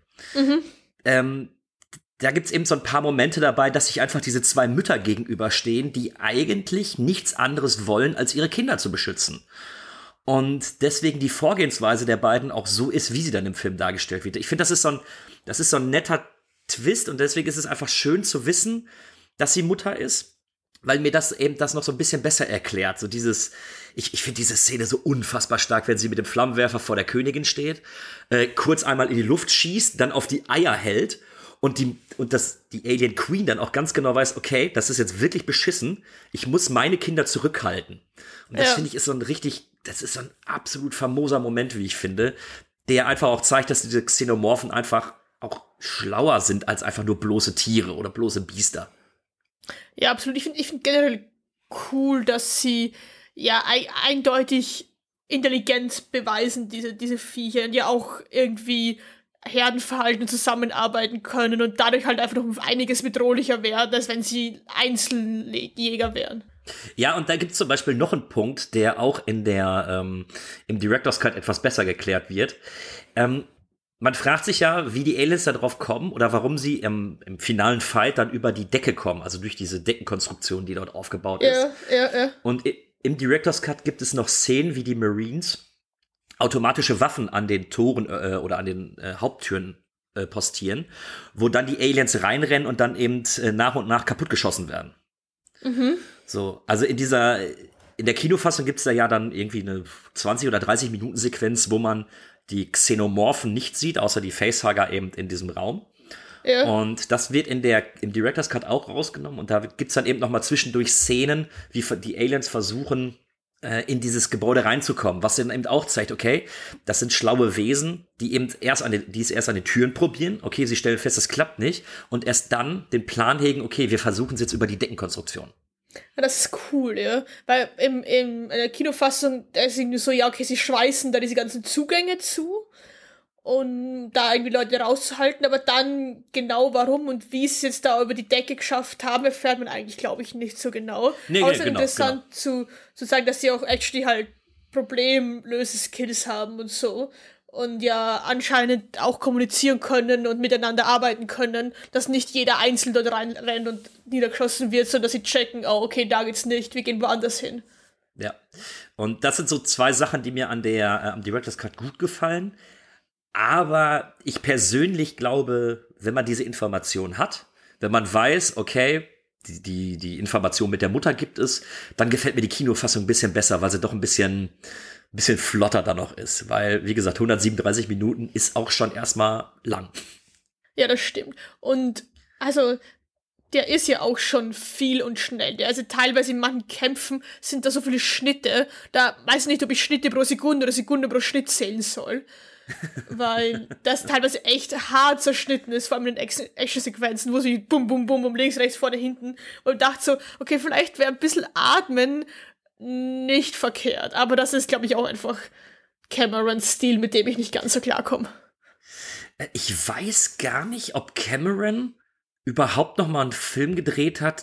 Da gibt's eben so ein paar Momente dabei, dass sich einfach diese zwei Mütter gegenüberstehen, die eigentlich nichts anderes wollen, als ihre Kinder zu beschützen. Und deswegen die Vorgehensweise der beiden auch so ist, wie sie dann im Film dargestellt wird. Ich finde, das ist so ein netter Twist und deswegen ist es einfach schön zu wissen, dass sie Mutter ist, weil mir das noch so ein bisschen besser erklärt. So ich finde diese Szene so unfassbar stark, wenn sie mit dem Flammenwerfer vor der Königin steht, kurz einmal in die Luft schießt, dann auf die Eier hält und die Alien Queen dann auch ganz genau weiß, okay, das ist jetzt wirklich beschissen, ich muss meine Kinder zurückhalten. Und das finde ich ist das ist so ein absolut famoser Moment, wie ich finde, der einfach auch zeigt, dass diese Xenomorphen einfach auch schlauer sind als einfach nur bloße Tiere oder bloße Biester. Ja, absolut. Ich find generell cool, dass sie ja eindeutig Intelligenz beweisen, diese Viecher, und ja auch irgendwie Herdenverhalten zusammenarbeiten können und dadurch halt einfach noch um einiges bedrohlicher werden, als wenn sie Einzeljäger wären. Ja, und da gibt es zum Beispiel noch einen Punkt, der auch im Director's Cut etwas besser geklärt wird. Man fragt sich ja, wie die Aliens da drauf kommen oder warum sie im finalen Fight dann über die Decke kommen, also durch diese Deckenkonstruktion, die dort aufgebaut ist. Ja. Und im Director's Cut gibt es noch Szenen, wie die Marines automatische Waffen an den Toren oder an den Haupttüren postieren, wo dann die Aliens reinrennen und dann eben nach und nach kaputtgeschossen werden. Mhm. So, also in der Kinofassung gibt es da ja dann irgendwie eine 20 oder 30 Minuten Sequenz, wo man die Xenomorphen nicht sieht, außer die Facehugger eben in diesem Raum. Ja. Und das wird im Director's Cut auch rausgenommen. Und da gibt's dann eben noch mal zwischendurch Szenen, wie die Aliens versuchen, in dieses Gebäude reinzukommen. Was dann eben auch zeigt, okay, das sind schlaue Wesen, die es erst an den Türen probieren. Okay, sie stellen fest, es klappt nicht. Und erst dann den Plan hegen, okay, wir versuchen es jetzt über die Deckenkonstruktion. Ja, das ist cool, ja. Weil in der Kinofassung, da ist irgendwie so, ja, okay, sie schweißen da diese ganzen Zugänge zu, um da irgendwie Leute rauszuhalten, aber dann genau warum und wie sie es jetzt da über die Decke geschafft haben, erfährt man eigentlich, glaube ich, nicht so genau. Nee, außer genau, interessant zu sagen, dass sie auch actually halt Problemlöse-Skills haben und so. Und ja anscheinend auch kommunizieren können und miteinander arbeiten können, dass nicht jeder einzeln dort reinrennt und niedergeschossen wird, sondern dass sie checken, oh, okay, da geht's nicht, wir gehen woanders hin. Ja, und das sind so zwei Sachen, die mir am Director's Cut gut gefallen. Aber ich persönlich glaube, wenn man diese Information hat, wenn man weiß, okay, die Information mit der Mutter gibt es, dann gefällt mir die Kinofassung ein bisschen besser, weil sie doch ein bisschen flotter da noch ist. Weil, wie gesagt, 137 Minuten ist auch schon erstmal lang. Ja, das stimmt. Und also, der ist ja auch schon viel und schnell. Also teilweise in manchen Kämpfen sind da so viele Schnitte, da weiß ich nicht, ob ich Schnitte pro Sekunde oder Sekunde pro Schnitt zählen soll. Weil das teilweise echt hart zerschnitten ist, vor allem in den Action-Sequenzen, wo sie bum, bum, bum, um links, rechts, vorne, hinten. Und ich dachte so, okay, vielleicht wäre ein bisschen Atmen nicht verkehrt. Aber das ist, glaube ich, auch einfach Camerons Stil, mit dem ich nicht ganz so klarkomme. Ich weiß gar nicht, ob Cameron überhaupt noch mal einen Film gedreht hat,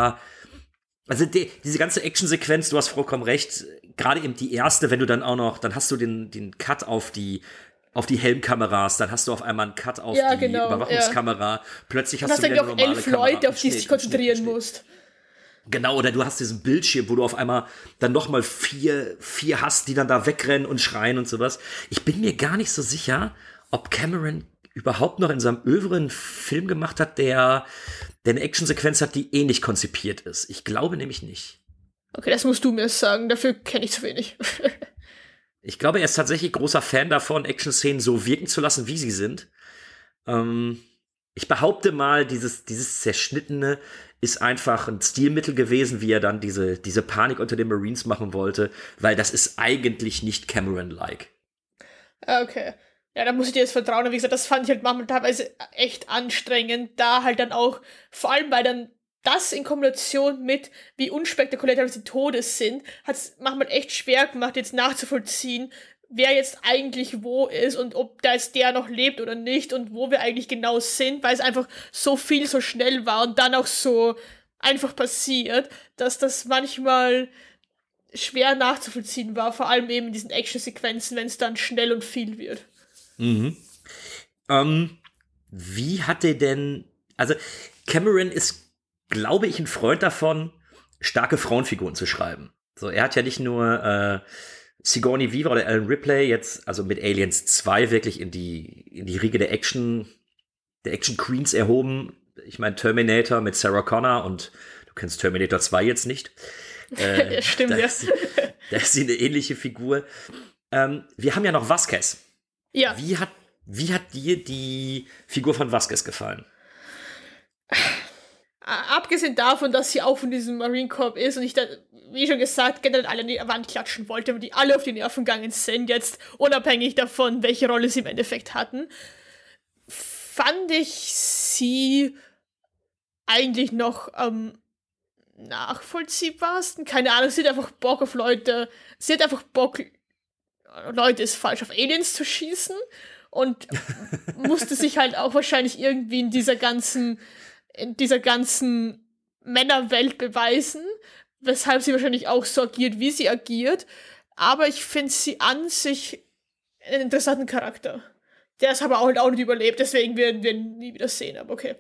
diese ganze Actionsequenz, du hast vollkommen recht, gerade eben die erste, wenn du dann auch noch, dann hast du den Cut auf die Helmkameras, dann hast du auf einmal einen Cut auf die Überwachungskamera, plötzlich hast du wieder eine normale 11 Kamera. Leute, auf die du dich konzentrieren musst. Genau, oder du hast diesen Bildschirm, wo du auf einmal dann nochmal vier hast, die dann da wegrennen und schreien und sowas. Ich bin mir gar nicht so sicher, ob Cameron überhaupt noch in seinem Övre Film gemacht hat, der eine Actionsequenz hat, die ähnlich konzipiert ist. Ich glaube nämlich nicht. Okay, das musst du mir sagen, dafür kenne ich zu wenig. Ich glaube, er ist tatsächlich großer Fan davon, Action-Szenen so wirken zu lassen, wie sie sind. Ich behaupte mal, dieses Zerschnittene ist einfach ein Stilmittel gewesen, wie er dann diese Panik unter den Marines machen wollte, weil das ist eigentlich nicht Cameron-like. Okay. Ja, da muss ich dir jetzt vertrauen. Und wie gesagt, das fand ich halt manchmal teilweise echt anstrengend, da halt dann auch, vor allem weil dann das in Kombination mit, wie unspektakulär teilweise die Tode sind, hat es manchmal echt schwer gemacht, jetzt nachzuvollziehen, wer jetzt eigentlich wo ist und ob da jetzt der noch lebt oder nicht und wo wir eigentlich genau sind, weil es einfach so viel so schnell war und dann auch so einfach passiert, dass das manchmal schwer nachzuvollziehen war, vor allem eben in diesen Action-Sequenzen, wenn es dann schnell und viel wird. Mhm. Wie hat er denn, also Cameron ist, glaube ich, ein Freund davon, starke Frauenfiguren zu schreiben. So, er hat ja nicht nur Sigourney Weaver oder Alan Ripley jetzt, also mit Aliens 2 wirklich in die Riege der Action Queens erhoben. Ich meine Terminator mit Sarah Connor und du kennst Terminator 2 jetzt nicht. Stimmt, da ja. Da ist sie eine ähnliche Figur. Wir haben ja noch Vasquez. Ja. Wie hat dir die Figur von Vasquez gefallen? Abgesehen davon, dass sie auch von diesem Marine Corps ist und ich da, wie schon gesagt, generell alle an die Wand klatschen wollte, weil die alle auf die Nerven gegangen sind, jetzt unabhängig davon, welche Rolle sie im Endeffekt hatten, fand ich sie eigentlich noch nachvollziehbarsten. Keine Ahnung, sie hat einfach Bock auf Leute, Leute ist falsch, auf Aliens zu schießen und musste sich halt auch wahrscheinlich irgendwie in dieser ganzen Männerwelt beweisen, weshalb sie wahrscheinlich auch so agiert, wie sie agiert. Aber ich finde sie an sich einen interessanten Charakter. Der ist aber auch nicht überlebt, deswegen werden wir ihn nie wieder sehen, aber okay.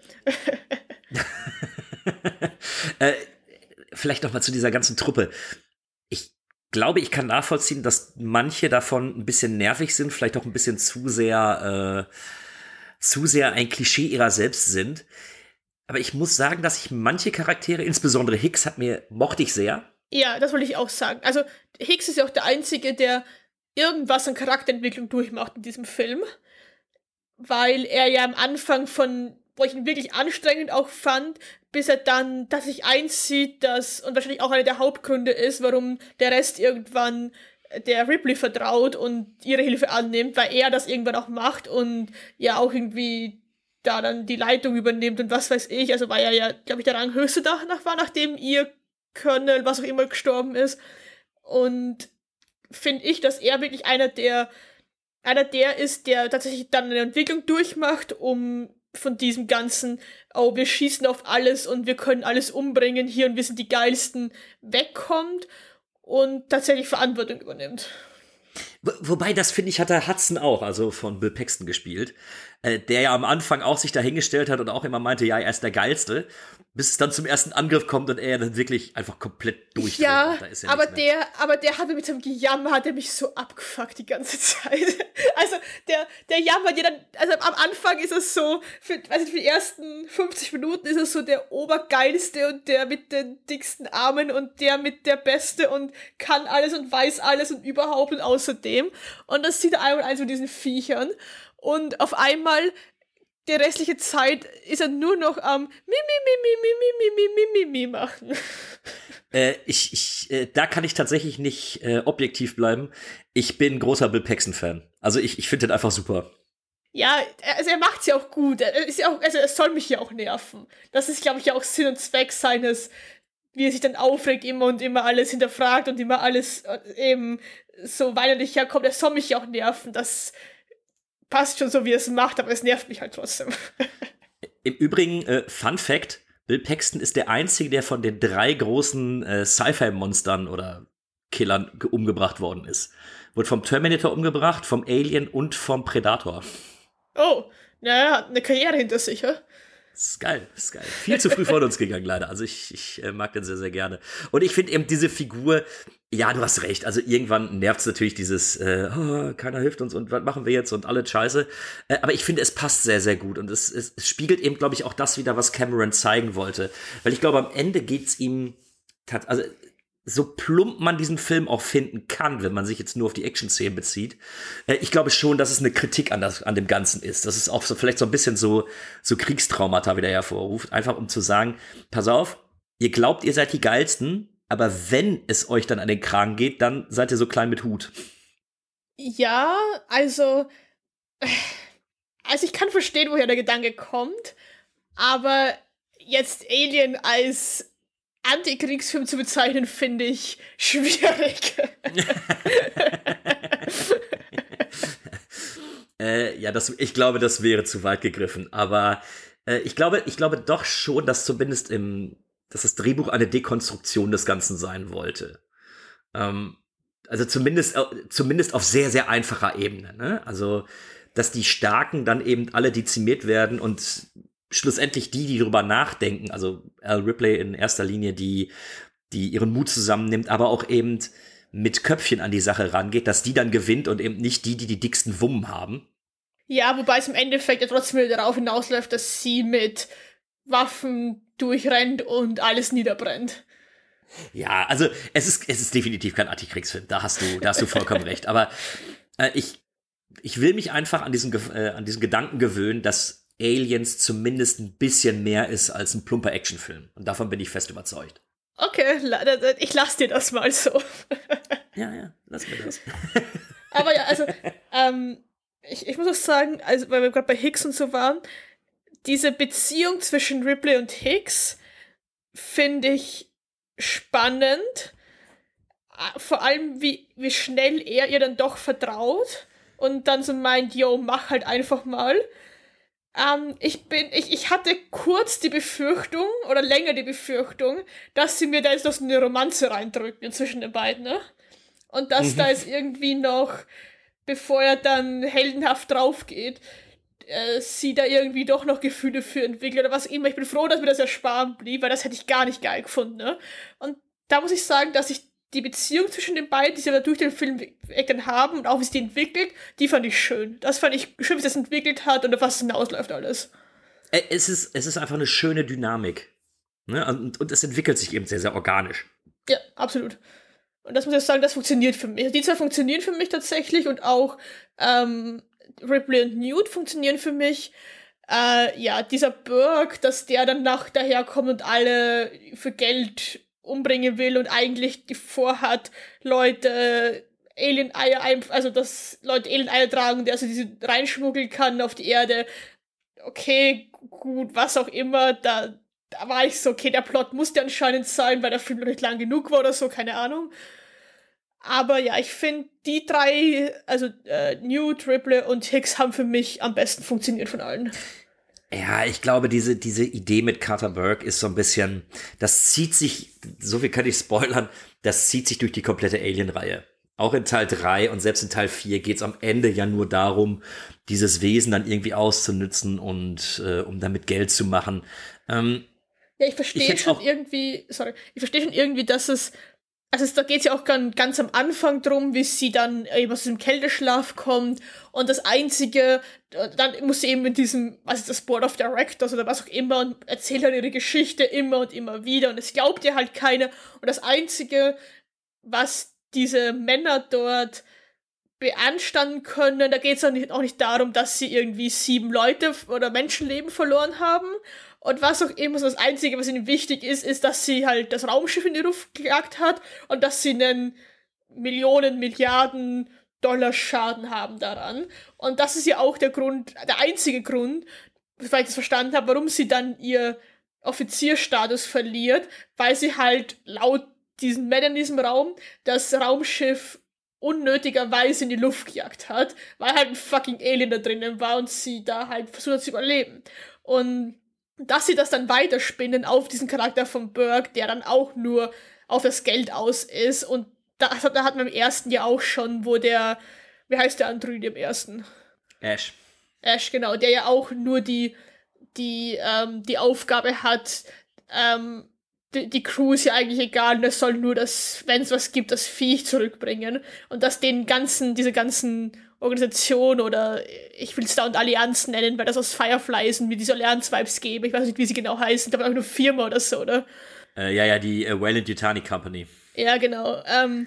Vielleicht noch mal zu dieser ganzen Truppe. Ich glaube, ich kann nachvollziehen, dass manche davon ein bisschen nervig sind, vielleicht auch ein bisschen zu sehr ein Klischee ihrer selbst sind. Aber ich muss sagen, dass ich manche Charaktere, insbesondere Hicks, mochte ich sehr. Ja, das wollte ich auch sagen. Also Hicks ist ja auch der Einzige, der irgendwas an Charakterentwicklung durchmacht in diesem Film. Weil er ja am Anfang wo ich ihn wirklich anstrengend auch fand, bis er dann, dass sich einsieht, und wahrscheinlich auch einer der Hauptgründe ist, warum der Rest irgendwann der Ripley vertraut und ihre Hilfe annimmt, weil er das irgendwann auch macht und ja auch irgendwie da dann die Leitung übernimmt und was weiß ich, also weil er ja, glaube ich, der Ranghöchste danach war, nachdem ihr Colonel, was auch immer, gestorben ist. Und finde ich, dass er wirklich einer der ist, der tatsächlich dann eine Entwicklung durchmacht, um von diesem ganzen, oh, wir schießen auf alles und wir können alles umbringen hier und wir sind die Geilsten, wegkommt und tatsächlich Verantwortung übernimmt. Wobei, das finde ich, hat der Hudson auch, also von Bill Paxton gespielt, der ja am Anfang auch sich dahingestellt hat und auch immer meinte, ja, er ist der Geilste, bis es dann zum ersten Angriff kommt und er dann wirklich einfach komplett durchdreht. Ja, da aber der hatte mit seinem Gejammer, hat er mich so abgefuckt die ganze Zeit. Also, der jammert ja dann, also am Anfang ist es so, für die ersten 50 Minuten ist es so der Obergeilste und der mit den dicksten Armen und der mit der Beste und kann alles und weiß alles und überhaupt und außerdem. Und das sieht er einmal eins mit diesen Viechern. Und auf einmal, die restliche Zeit, ist er nur noch am Mi machen. Da kann ich tatsächlich nicht objektiv bleiben. Ich bin großer Bill Paxton-Fan. Also ich finde den einfach super. Ja, also er macht's ja auch gut. Er soll mich ja auch nerven. Das ist, glaube ich, ja auch Sinn und Zweck seines, wie er sich dann aufregt immer und immer alles hinterfragt und immer alles eben so weinerlich herkommt. Er soll mich ja auch nerven. Das passt schon so, wie er es macht, aber es nervt mich halt trotzdem. Im Übrigen, Fun Fact, Bill Paxton ist der Einzige, der von den 3 großen Sci-Fi-Monstern oder Killern umgebracht worden ist. Wurde vom Terminator umgebracht, vom Alien und vom Predator. Oh, er hat eine Karriere hinter sich, ja? Das ist geil. Viel zu früh von uns gegangen, leider. Also ich mag den sehr, sehr gerne. Und ich finde eben diese Figur, ja, du hast recht. Also irgendwann nervt es natürlich dieses, keiner hilft uns und was machen wir jetzt und alles scheiße. Aber ich finde, es passt sehr, sehr gut. Und es spiegelt eben, glaube ich, auch das wieder, was Cameron zeigen wollte. Weil ich glaube, am Ende geht's ihm, also so plump man diesen Film auch finden kann, wenn man sich jetzt nur auf die Action-Szenen bezieht. Ich glaube schon, dass es eine Kritik an dem Ganzen ist. Dass es auch so vielleicht so ein bisschen so Kriegstraumata wieder hervorruft. Einfach um zu sagen, pass auf, ihr glaubt, ihr seid die Geilsten, aber wenn es euch dann an den Kragen geht, dann seid ihr so klein mit Hut. Ja, also ich kann verstehen, woher der Gedanke kommt, aber jetzt Alien als Antikriegsfilm zu bezeichnen, finde ich schwierig. Ja, ich glaube, das wäre zu weit gegriffen. Aber ich glaube doch schon, dass dass das Drehbuch eine Dekonstruktion des Ganzen sein wollte. Also zumindest auf sehr, sehr einfacher Ebene. Ne? Also, dass die Starken dann eben alle dezimiert werden und schlussendlich die drüber nachdenken, also Al Ripley in erster Linie, die ihren Mut zusammennimmt, aber auch eben mit Köpfchen an die Sache rangeht, dass die dann gewinnt und eben nicht die die dicksten Wummen haben. Ja, wobei es im Endeffekt ja trotzdem wieder darauf hinausläuft, dass sie mit Waffen durchrennt und alles niederbrennt. Ja, also es ist definitiv kein Antikriegsfilm, da hast du vollkommen recht. Aber ich will mich einfach an diesen Gedanken gewöhnen, dass Aliens zumindest ein bisschen mehr ist als ein plumper Actionfilm. Und davon bin ich fest überzeugt. Okay, ich lass dir das mal so. Ja, lass mir das. Aber ja, also, ich muss auch sagen, also, weil wir gerade bei Hicks und so waren, diese Beziehung zwischen Ripley und Hicks finde ich spannend. Vor allem, wie schnell er ihr dann doch vertraut und dann so meint, yo, mach halt einfach mal. Ich hatte kurz die Befürchtung, oder länger die Befürchtung, dass sie mir da jetzt noch so eine Romanze reindrücken zwischen den beiden, ne? Und dass da jetzt irgendwie noch, bevor er dann heldenhaft drauf geht, sie da irgendwie doch noch Gefühle für entwickelt oder was immer. Ich bin froh, dass mir das ersparen blieb, weil das hätte ich gar nicht geil gefunden, ne? Und da muss ich sagen, dass ich die Beziehung zwischen den beiden, die sie aber durch den Film dann haben und auch wie sie die entwickelt, die fand ich schön. Das fand ich schön, wie sie das entwickelt hat und auf was es hinausläuft alles. Es ist einfach eine schöne Dynamik. Ne? Und es entwickelt sich eben sehr, sehr organisch. Ja, absolut. Und das muss ich sagen, das funktioniert für mich. Die zwei funktionieren für mich tatsächlich und auch Ripley und Newt funktionieren für mich. Ja, dieser Burke, dass der dann daherkommt und alle für Geld umbringen will und eigentlich vorhat, Leute Alien-Eier, also dass Leute Alien-Eier tragen, der also diese reinschmuggeln kann auf die Erde. Okay, gut, was auch immer, da war ich so, okay, der Plot musste anscheinend sein, weil der Film noch nicht lang genug war oder so, keine Ahnung. Aber ja, ich finde, die drei, also Newt, Ripley und Hicks haben für mich am besten funktioniert von allen. Ja, ich glaube, diese Idee mit Carter Burke ist so ein bisschen, das zieht sich, so viel kann ich spoilern, das zieht sich durch die komplette Alien-Reihe. Auch in Teil 3 und selbst in Teil 4 geht es am Ende ja nur darum, dieses Wesen dann irgendwie auszunützen und um damit Geld zu machen. Ja, ich verstehe schon irgendwie, dass es, also da geht es ja auch ganz am Anfang drum, wie sie dann eben aus diesem Kälteschlaf kommt und das Einzige, dann muss sie eben mit diesem, was ist das, Board of Directors oder was auch immer und erzählt halt ihre Geschichte immer und immer wieder und es glaubt ihr halt keiner und das Einzige, was diese Männer dort beanstanden können, da geht es auch nicht darum, dass sie irgendwie 7 Leute oder Menschenleben verloren haben. Und was auch immer, so das Einzige, was ihnen wichtig ist, dass sie halt das Raumschiff in die Luft gejagt hat und dass sie einen Millionen, Milliarden Dollar Schaden haben daran. Und das ist ja auch der einzige Grund, weil ich das verstanden habe, warum sie dann ihr Offizierstatus verliert, weil sie halt laut diesen Männern in diesem Raum das Raumschiff unnötigerweise in die Luft gejagt hat, weil halt ein fucking Alien da drinnen war und sie da halt versucht hat zu überleben. Und dass sie das dann weiterspinnen auf diesen Charakter von Burke, der dann auch nur auf das Geld aus ist. Und da hat man im ersten ja auch schon, wo wie heißt der Android im ersten? Ash, genau, der ja auch nur die Aufgabe hat, die Crew ist ja eigentlich egal, und es soll nur wenn es was gibt, das Viech zurückbringen. Und dass diese ganzen Organisation oder ich will es da und Allianz nennen, weil das aus Firefly ist und mir diese Allianz-Vibes geben. Ich weiß nicht, wie sie genau heißen, aber auch eine Firma oder so, oder? Die Weyland-Yutani Company. Ja, genau.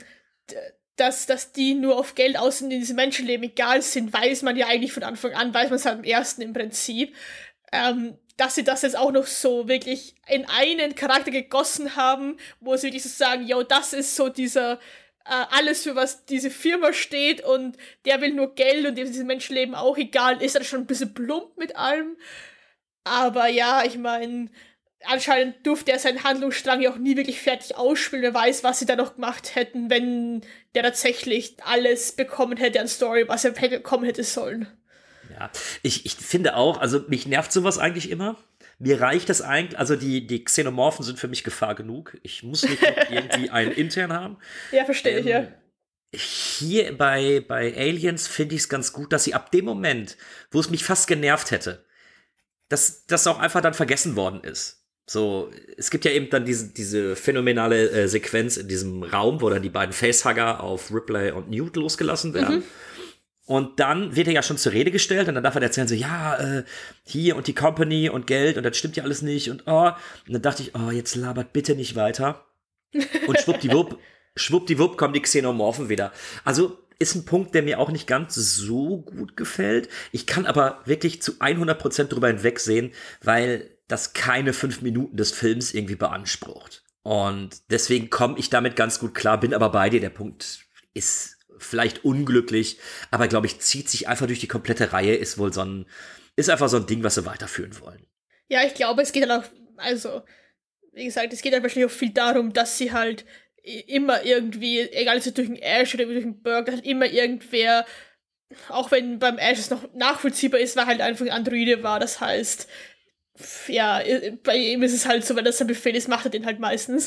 Dass die nur auf Geld aus sind, die diese Menschenleben egal sind, weiß man ja eigentlich von Anfang an, weiß man es halt im ersten im Prinzip. Dass sie das jetzt auch noch so wirklich in einen Charakter gegossen haben, wo sie wirklich so sagen, yo, das ist so dieser alles, für was diese Firma steht und der will nur Geld und dem ist dieses Menschenleben auch egal, ist das schon ein bisschen plump mit allem. Aber ja, ich meine, anscheinend durfte er seinen Handlungsstrang ja auch nie wirklich fertig ausspielen. Wer weiß, was sie da noch gemacht hätten, wenn der tatsächlich alles bekommen hätte an Story, was er bekommen hätte sollen. Ja, ich finde auch, also mich nervt sowas eigentlich immer. Mir reicht das eigentlich, also die Xenomorphen sind für mich Gefahr genug. Ich muss nicht irgendwie einen intern haben. Ja, verstehe ich, ja. Hier bei Aliens finde ich es ganz gut, dass sie ab dem Moment, wo es mich fast genervt hätte, dass das auch einfach dann vergessen worden ist. So, es gibt ja eben dann diese phänomenale Sequenz in diesem Raum, wo dann die beiden Facehugger auf Ripley und Newt losgelassen werden. Und dann wird er ja schon zur Rede gestellt und dann darf er erzählen so, ja, hier und die Company und Geld und das stimmt ja alles nicht und Und dann dachte ich, jetzt labert bitte nicht weiter. Und schwuppdiwupp kommen die Xenomorphen wieder. Also ist ein Punkt, der mir auch nicht ganz so gut gefällt. Ich kann aber wirklich zu 100% drüber hinwegsehen, weil das keine 5 Minuten des Films irgendwie beansprucht. Und deswegen komme ich damit ganz gut klar, bin aber bei dir. Der Punkt ist vielleicht unglücklich, aber glaube ich, zieht sich einfach durch die komplette Reihe, ist einfach so ein Ding, was sie weiterführen wollen. Ja, ich glaube, es geht halt auch, also, wie gesagt, es geht halt wahrscheinlich auch viel darum, dass sie halt immer irgendwie, egal ob es durch den Ash oder durch den Burke, dass halt immer irgendwer, auch wenn beim Ash es noch nachvollziehbar ist, weil halt einfach ein Androide war, das heißt, ja, bei ihm ist es halt so, wenn das ein Befehl ist, macht er den halt meistens.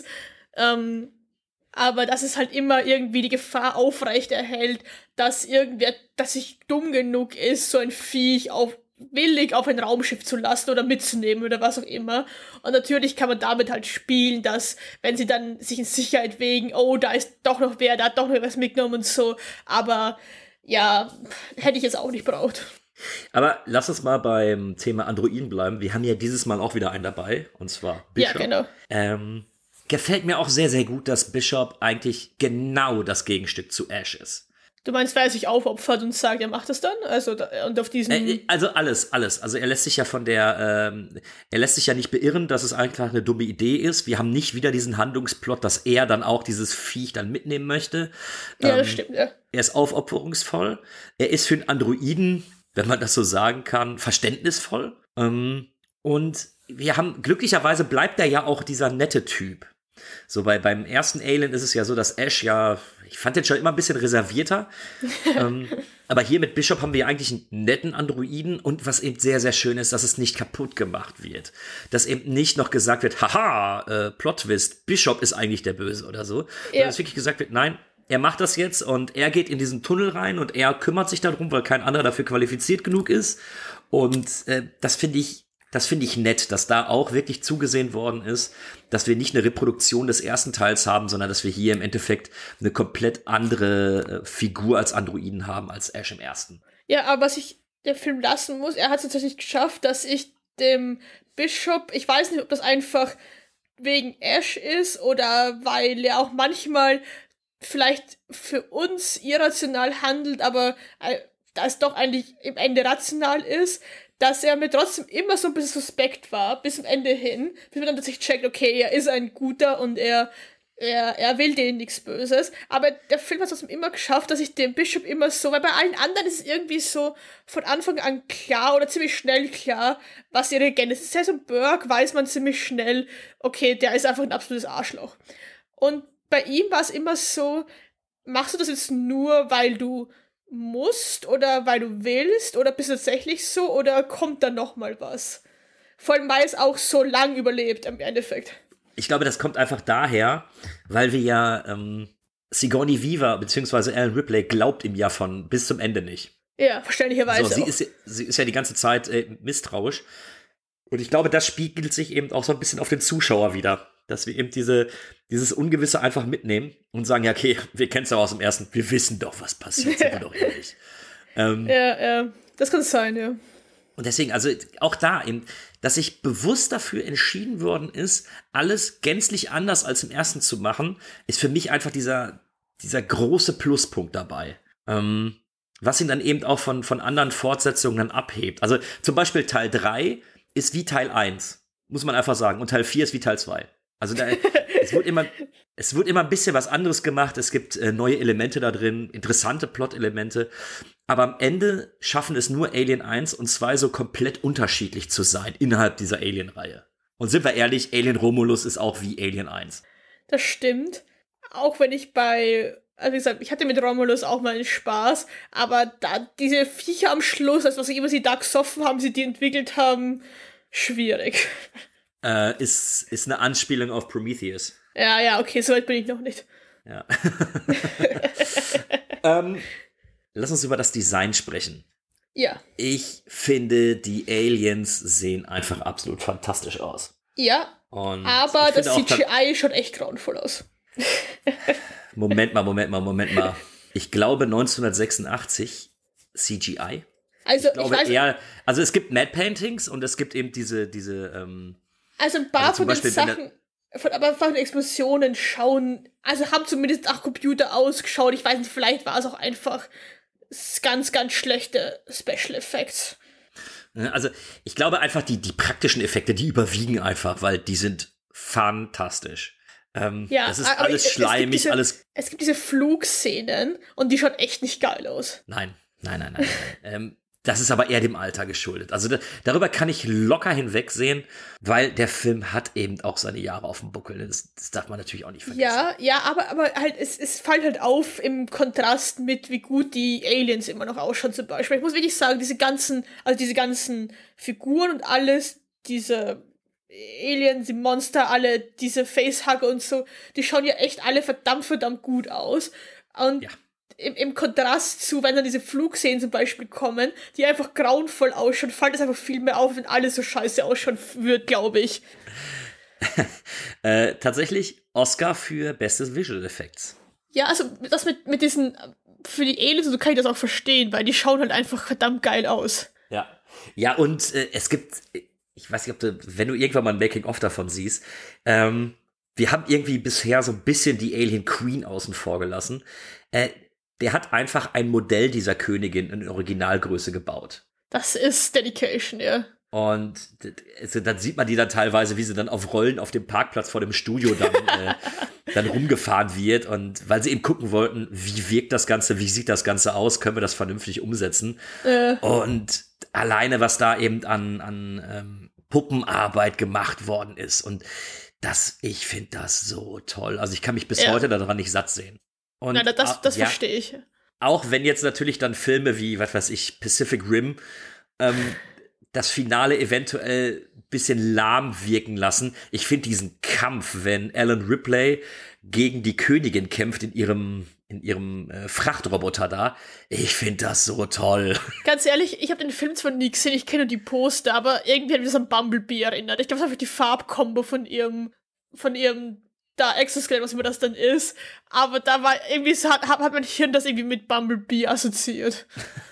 Aber dass es halt immer irgendwie die Gefahr aufrechterhält, dass irgendwer, dass sich dumm genug ist, so ein Viech willig auf ein Raumschiff zu lassen oder mitzunehmen oder was auch immer. Und natürlich kann man damit halt spielen, dass, wenn sie dann sich in Sicherheit wägen, da ist doch noch wer, da hat doch noch was mitgenommen und so. Aber ja, hätte ich jetzt auch nicht braucht. Aber lass uns mal beim Thema Androiden bleiben. Wir haben ja dieses Mal auch wieder einen dabei, und zwar Bishop. Ja, genau. Gefällt mir auch sehr, sehr gut, dass Bishop eigentlich genau das Gegenstück zu Ash ist. Du meinst, wer sich aufopfert und sagt, er macht das dann? Und auf diesen... Also alles. Also er lässt sich ja er lässt sich ja nicht beirren, dass es einfach eine dumme Idee ist. Wir haben nicht wieder diesen Handlungsplot, dass er dann auch dieses Viech dann mitnehmen möchte. Ja, das stimmt, ja. Er ist aufopferungsvoll. Er ist für einen Androiden, wenn man das so sagen kann, verständnisvoll. Und glücklicherweise bleibt er ja auch dieser nette Typ. So beim ersten Alien ist es ja so, dass Ash ich fand den schon immer ein bisschen reservierter. Aber hier mit Bishop haben wir ja eigentlich einen netten Androiden und was eben sehr, sehr schön ist, dass es nicht kaputt gemacht wird. Dass eben nicht noch gesagt wird, haha, Plot-Twist, Bishop ist eigentlich der Böse oder so. Ja. Dass wirklich gesagt wird, nein, er macht das jetzt und er geht in diesen Tunnel rein und er kümmert sich darum, weil kein anderer dafür qualifiziert genug ist. Und das finde ich nett, dass da auch wirklich zugesehen worden ist, dass wir nicht eine Reproduktion des ersten Teils haben, sondern dass wir hier im Endeffekt eine komplett andere Figur als Androiden haben als Ash im ersten. Ja, aber was ich der Film lassen muss, er hat es tatsächlich geschafft, dass ich dem Bishop, ich weiß nicht, ob das einfach wegen Ash ist oder weil er auch manchmal vielleicht für uns irrational handelt, aber da es doch eigentlich im Ende rational ist, dass er mir trotzdem immer so ein bisschen suspekt war, bis zum Ende hin, bis man dann tatsächlich checkt, okay, er ist ein Guter und er will denen nichts Böses. Aber der Film hat es trotzdem immer geschafft, dass ich dem Bishop immer so, weil bei allen anderen ist es irgendwie so von Anfang an klar oder ziemlich schnell klar, was ihre Agenda ist. Selbst im Burke weiß man ziemlich schnell, okay, der ist einfach ein absolutes Arschloch. Und bei ihm war es immer so, machst du das jetzt nur, weil du musst oder weil du willst oder bist du tatsächlich so oder kommt da noch mal was? Vor allem, weil es auch so lang überlebt im Endeffekt. Ich glaube, das kommt einfach daher, weil wir ja Sigourney Weaver bzw. Ellen Ripley glaubt ihm ja von bis zum Ende nicht. Ja, verständlicherweise. So, sie ist ja die ganze Zeit misstrauisch. Und ich glaube, das spiegelt sich eben auch so ein bisschen auf den Zuschauer wieder. Dass wir eben dieses Ungewisse einfach mitnehmen und sagen, ja, okay, wir kennen es aber aus dem ersten, wir wissen doch, was passiert, sind wir doch ehrlich. Ja, das kann sein, ja. Und deswegen, also auch da eben, dass sich bewusst dafür entschieden worden ist, alles gänzlich anders als im ersten zu machen, ist für mich einfach dieser große Pluspunkt dabei. Was ihn dann eben auch von anderen Fortsetzungen dann abhebt. Also zum Beispiel Teil 3 ist wie Teil 1, muss man einfach sagen. Und Teil 4 ist wie Teil 2. Also es wird immer ein bisschen was anderes gemacht. Es gibt neue Elemente da drin, interessante Plot-Elemente. Aber am Ende schaffen es nur Alien 1 und 2 so komplett unterschiedlich zu sein innerhalb dieser Alien-Reihe. Und sind wir ehrlich, Alien Romulus ist auch wie Alien 1. Das stimmt. Auch wenn ich also wie gesagt, ich hatte mit Romulus auch mal einen Spaß, aber da diese Viecher am Schluss, also was immer sie da gesoffen haben, sie die entwickelt haben, schwierig. Ist eine Anspielung auf Prometheus. Ja, okay, soweit bin ich noch nicht. Ja. Lass uns über das Design sprechen. Ja. Ich finde, die Aliens sehen einfach absolut fantastisch aus. Ja, Und aber ich das finde auch CGI schaut echt grauenvoll aus. Moment mal. Ich glaube 1986 CGI. Also, Ich glaube also es gibt Matte Paintings und es gibt eben diese also ein paar also zum von den Beispiel, Sachen, aber von den Explosionen haben zumindest nach Computer ausgeschaut. Ich weiß nicht, vielleicht war es auch einfach ganz, ganz schlechte Special Effects. Also ich glaube einfach, die praktischen Effekte, die überwiegen einfach, weil die sind fantastisch. Das ist alles schleimig, alles. Es gibt diese Flugszenen und die schauen echt nicht geil aus. Nein. Das ist aber eher dem Alter geschuldet. Also darüber kann ich locker hinwegsehen, weil der Film hat eben auch seine Jahre auf dem Buckel. Das darf man natürlich auch nicht vergessen. Ja, aber halt, es fällt halt auf im Kontrast mit, wie gut die Aliens immer noch ausschauen zum Beispiel. Ich muss wirklich sagen, diese ganzen Figuren und alles, diese Aliens, die Monster, alle diese Facehugger und so, die schauen ja echt alle verdammt gut aus. Und ja. Im Kontrast zu, wenn dann diese Flugszenen zum Beispiel kommen, die einfach grauenvoll ausschauen, fällt es einfach viel mehr auf, wenn alles so scheiße ausschauen wird, glaube ich. Tatsächlich Oscar für Bestes Visual Effects. Ja, also das mit diesen, für die Aliens, so kann ich das auch verstehen, weil die schauen halt einfach verdammt geil aus. Ja, und es gibt, ich weiß nicht, wenn du irgendwann mal ein Making-of davon siehst, wir haben irgendwie bisher so ein bisschen die Alien Queen außen vor gelassen. Der hat einfach ein Modell dieser Königin in Originalgröße gebaut. Das ist Dedication, ja. Und dann sieht man die dann teilweise, wie sie dann auf Rollen auf dem Parkplatz vor dem Studio dann rumgefahren wird. Und weil sie eben gucken wollten, wie wirkt das Ganze, wie sieht das Ganze aus, können wir das vernünftig umsetzen. Und alleine, was da eben an Puppenarbeit gemacht worden ist. Und ich finde das so toll. Also ich kann mich bis heute daran nicht satt sehen. Und nein, das verstehe ich. Auch wenn jetzt natürlich dann Filme wie, was weiß ich, Pacific Rim das Finale eventuell ein bisschen lahm wirken lassen. Ich finde diesen Kampf, wenn Alan Ripley gegen die Königin kämpft in ihrem Frachtroboter da, ich finde das so toll. Ganz ehrlich, ich habe den Film zwar nie gesehen, ich kenne nur die Poster, aber irgendwie hat mich das an Bumblebee erinnert. Ich glaube, es ist einfach die Farbkombo von ihrem da Exoskelett, was immer das dann ist. Aber da war irgendwie, hat mein Hirn das irgendwie mit Bumblebee assoziiert.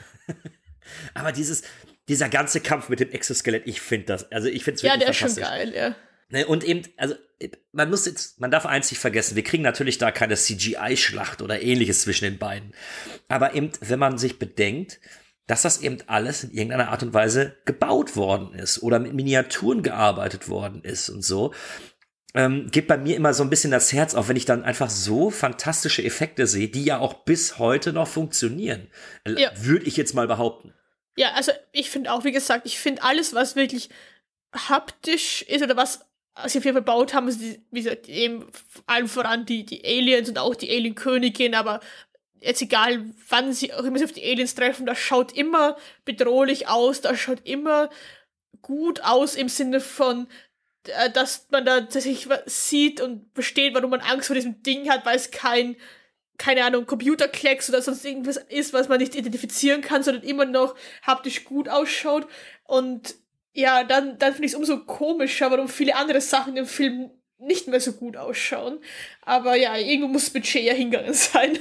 Aber dieser ganze Kampf mit dem Exoskelett, ich finde es wirklich fantastisch. Ja, der ist schon geil, ja. Und eben, also man darf eins nicht vergessen, wir kriegen natürlich da keine CGI-Schlacht oder ähnliches zwischen den beiden. Aber eben, wenn man sich bedenkt, dass das eben alles in irgendeiner Art und Weise gebaut worden ist oder mit Miniaturen gearbeitet worden ist und so, geht bei mir immer so ein bisschen das Herz auf, wenn ich dann einfach so fantastische Effekte sehe, die ja auch bis heute noch funktionieren. Ja. Würde ich jetzt mal behaupten. Ja, also ich finde auch, wie gesagt, ich finde alles, was wirklich haptisch ist oder was sie auf jeden Fall gebaut haben, ist, wie gesagt, eben allen voran die Aliens und auch die Alien-Königin, aber jetzt egal, wann sie auch immer auf die Aliens treffen, das schaut immer bedrohlich aus, das schaut immer gut aus im Sinne von, dass man da tatsächlich sieht und versteht, warum man Angst vor diesem Ding hat, weil es keine Ahnung, Computerklecks oder sonst irgendwas ist, was man nicht identifizieren kann, sondern immer noch haptisch gut ausschaut. Und ja, dann finde ich es umso komischer, warum viele andere Sachen im Film nicht mehr so gut ausschauen. Aber ja, irgendwo muss das Budget ja hingegangen sein.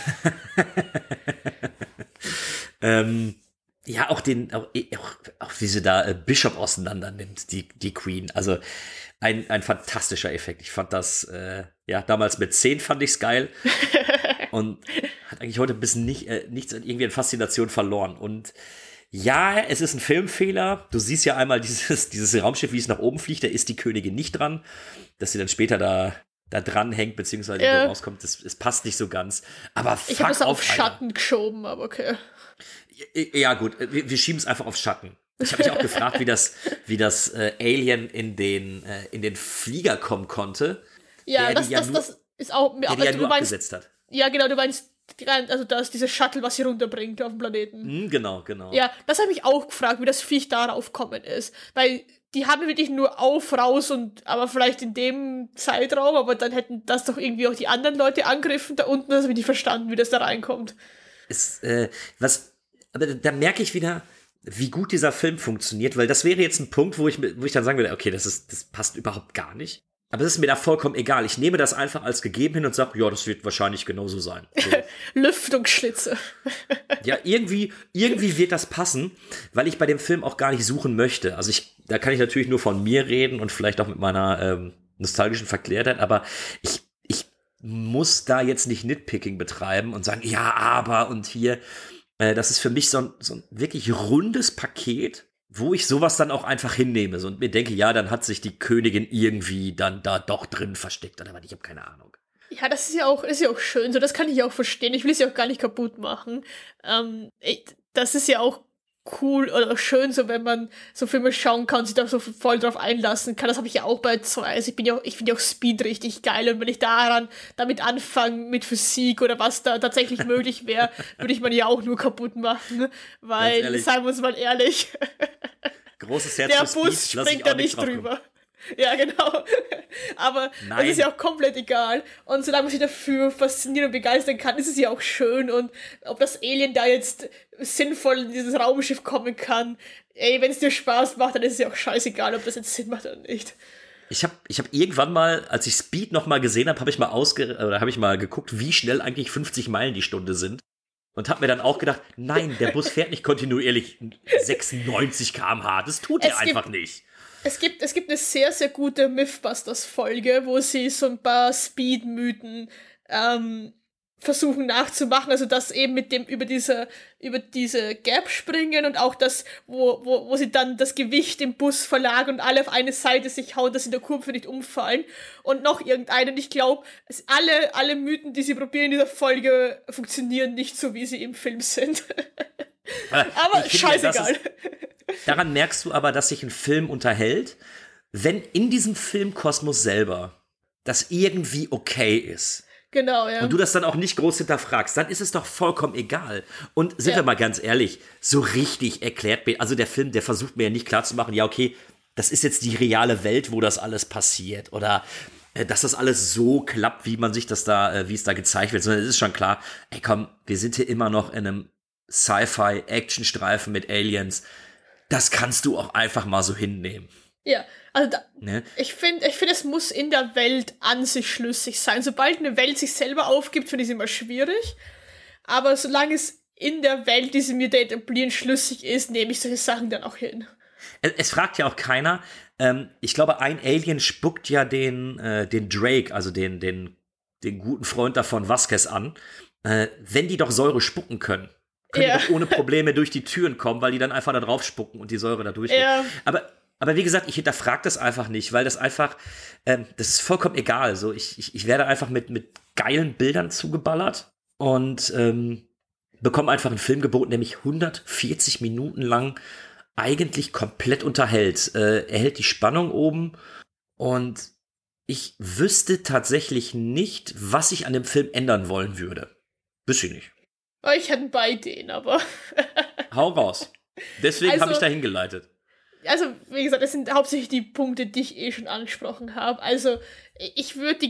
Ja, auch wie sie da Bishop auseinander nimmt, die Queen. Also ein fantastischer Effekt. Ich fand das, damals mit 10 fand ich's geil. Und hat eigentlich heute bis nichts irgendwie an Faszination verloren. Und ja, es ist ein Filmfehler. Du siehst ja einmal dieses Raumschiff, wie es nach oben fliegt, da ist die Königin nicht dran. Dass sie dann später da dran hängt, beziehungsweise rauskommt, es passt nicht so ganz. Aber fuck, ich habe es auf Schatten geschoben, aber okay. Ja, gut, wir schieben es einfach auf Schatten. Ich habe mich auch gefragt, wie das Alien in den Flieger kommen konnte. Ja, das ist auch der ja nur abgesetzt hat. Ja, genau, du meinst, also das ist dieses Shuttle, was sie runterbringt auf dem Planeten. Genau. Ja, das habe ich auch gefragt, wie das Viech darauf kommen ist. Weil die haben wirklich nur raus aber vielleicht in dem Zeitraum, aber dann hätten das doch irgendwie auch die anderen Leute angegriffen da unten, das habe ich nicht verstanden, wie das da reinkommt. Aber da merke ich wieder, wie gut dieser Film funktioniert, weil das wäre jetzt ein Punkt, wo ich dann sagen würde, okay, das passt überhaupt gar nicht. Aber es ist mir da vollkommen egal. Ich nehme das einfach als gegeben hin und sage, ja, das wird wahrscheinlich genauso sein. So. Lüftungsschlitze. Ja, irgendwie wird das passen, weil ich bei dem Film auch gar nicht suchen möchte. Also da kann ich natürlich nur von mir reden und vielleicht auch mit meiner nostalgischen Verklärtheit, aber ich muss da jetzt nicht Nitpicking betreiben und sagen, ja, aber und hier. Das ist für mich so ein wirklich rundes Paket, wo ich sowas dann auch einfach hinnehme und mir denke, ja, dann hat sich die Königin irgendwie dann da doch drin versteckt oder was, ich habe keine Ahnung. Ja, das ist ja auch schön, so das kann ich auch verstehen. Ich will es ja auch gar nicht kaputt machen. Das ist ja auch cool oder schön, so wenn man so Filme schauen kann, sich da so voll drauf einlassen kann. Das habe ich ja auch bei 2. Also ich finde ja auch Speed richtig geil und wenn ich damit anfange mit Physik oder was da tatsächlich möglich wäre, würde ich man ja auch nur kaputt machen, weil, seien wir uns mal ehrlich, großes Herz der für Bus Speed, springt da nicht drüber. Ja, genau. Aber das ist ja auch komplett egal. Und solange man sich dafür faszinieren und begeistern kann, ist es ja auch schön. Und ob das Alien da jetzt sinnvoll in dieses Raumschiff kommen kann, wenn es dir Spaß macht, dann ist es ja auch scheißegal, ob das jetzt Sinn macht oder nicht. Ich hab irgendwann mal, als ich Speed noch mal gesehen habe, habe ich mal geguckt, wie schnell eigentlich 50 Meilen die Stunde sind. Und hab mir dann auch gedacht, nein, der Bus fährt nicht kontinuierlich 96 km/h. Das tut er einfach nicht. Es gibt eine sehr, sehr gute Mythbusters-Folge, wo sie so ein paar Speed-Mythen versuchen nachzumachen, also das eben mit dem über diese Gap springen und auch das, wo sie dann das Gewicht im Bus verlagern und alle auf eine Seite sich hauen, dass sie in der Kurve nicht umfallen und noch irgendeinen. Ich glaube, alle Mythen, die sie probieren in dieser Folge, funktionieren nicht so, wie sie im Film sind. Aber scheißegal. Daran merkst du aber, dass sich ein Film unterhält, wenn in diesem Filmkosmos selber das irgendwie okay ist. Genau, ja. Und du das dann auch nicht groß hinterfragst, dann ist es doch vollkommen egal. Und sind wir mal ganz ehrlich, so richtig erklärt mir, also der Film, der versucht mir ja nicht klarzumachen, ja okay, das ist jetzt die reale Welt, wo das alles passiert oder dass das alles so klappt, wie man sich das da, wie es da gezeigt wird, sondern es ist schon klar, ey komm, wir sind hier immer noch in einem Sci-Fi-Action-Streifen mit Aliens. Das kannst du auch einfach mal so hinnehmen. Ja, also ich finde, es muss in der Welt an sich schlüssig sein. Sobald eine Welt sich selber aufgibt, finde ich es immer schwierig. Aber solange es in der Welt, die sie mir da etablieren, schlüssig ist, nehme ich solche Sachen dann auch hin. Es fragt ja auch keiner. Ich glaube, ein Alien spuckt ja den Drake, also den guten Freund davon Vasquez an. Wenn die doch Säure spucken können die doch ohne Probleme durch die Türen kommen, weil die dann einfach da drauf spucken und die Säure da durchgeht. Ja. Aber wie gesagt, ich hinterfrage das einfach nicht, weil das einfach, das ist vollkommen egal. So, ich werde einfach mit geilen Bildern zugeballert und bekomme einfach einen Film geboten, der mich 140 Minuten lang eigentlich komplett unterhält. Er hält die Spannung oben und ich wüsste tatsächlich nicht, was ich an dem Film ändern wollen würde. Wüsste ich nicht. Ich hätte bei denen, aber... Hau raus. Deswegen habe ich da hingeleitet. Also, wie gesagt, das sind hauptsächlich die Punkte, die ich schon angesprochen habe. Also, ich würde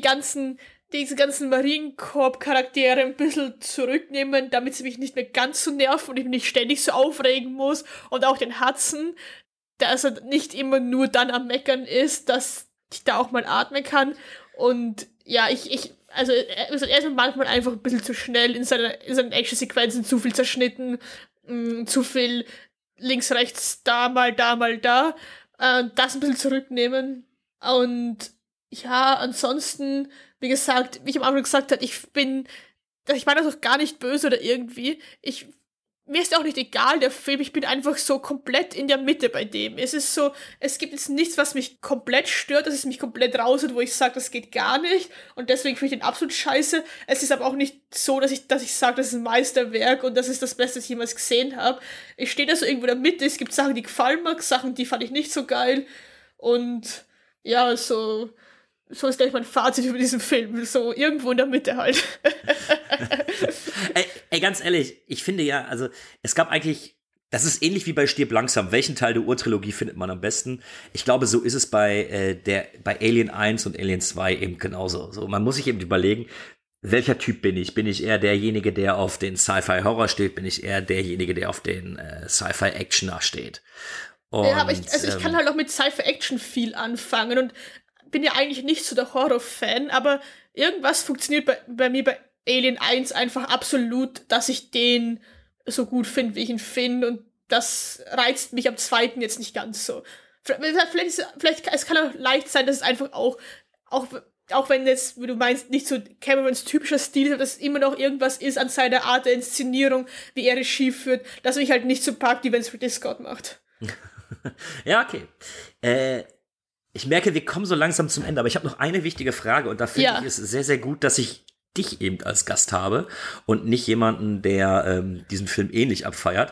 diese ganzen Marinecorps-Charaktere ein bisschen zurücknehmen, damit sie mich nicht mehr ganz so nerven und ich mich nicht ständig so aufregen muss. Und auch den Hudson, dass er nicht immer nur dann am Meckern ist, dass ich da auch mal atmen kann. Und ja, also er ist manchmal einfach ein bisschen zu schnell in seinen Action-Sequenzen, zu viel zerschnitten, zu viel links, rechts, da, mal da. Das ein bisschen zurücknehmen. Und ja, ansonsten, wie gesagt, wie ich am Anfang gesagt habe, ich meine das auch gar nicht böse oder irgendwie. Mir ist auch nicht egal, der Film, ich bin einfach so komplett in der Mitte bei dem. Es ist so, es gibt jetzt nichts, was mich komplett stört, dass es mich komplett rausholt, wo ich sage, das geht gar nicht und deswegen finde ich den absolut scheiße. Es ist aber auch nicht so, dass ich sage, das ist ein Meisterwerk und das ist das Beste, was ich jemals gesehen habe. Ich stehe da so irgendwo in der Mitte, es gibt Sachen, die gefallen mir, Sachen, die fand ich nicht so geil und ja, so ist gleich mein Fazit über diesen Film. So irgendwo in der Mitte halt. ey, ganz ehrlich, ich finde ja, also es gab eigentlich, das ist ähnlich wie bei Stirb langsam. Welchen Teil der Urtrilogie findet man am besten? Ich glaube, so ist es bei Alien 1 und Alien 2 eben genauso. So, man muss sich eben überlegen, welcher Typ bin ich? Bin ich eher derjenige, der auf den Sci-Fi-Horror steht? Bin ich eher derjenige, der auf den Sci-Fi-Actioner steht? Und, ja, aber ich kann halt auch mit Sci-Fi-Action viel anfangen und bin ja eigentlich nicht so der Horror-Fan, aber irgendwas funktioniert bei mir bei Alien 1 einfach absolut, dass ich den so gut finde, wie ich ihn finde, und das reizt mich am zweiten jetzt nicht ganz so. Es kann auch leicht sein, dass es einfach auch wenn jetzt, wie du meinst, nicht so Camerons typischer Stil ist, dass es immer noch irgendwas ist an seiner Art der Inszenierung, wie er Regie führt, dass mich halt nicht so packt, wie wenn es Ridley Scott macht. Ja, okay. Ich merke, wir kommen so langsam zum Ende, aber ich habe noch eine wichtige Frage, und da finde ich es sehr, sehr gut, dass ich dich eben als Gast habe und nicht jemanden, der diesen Film ähnlich abfeiert.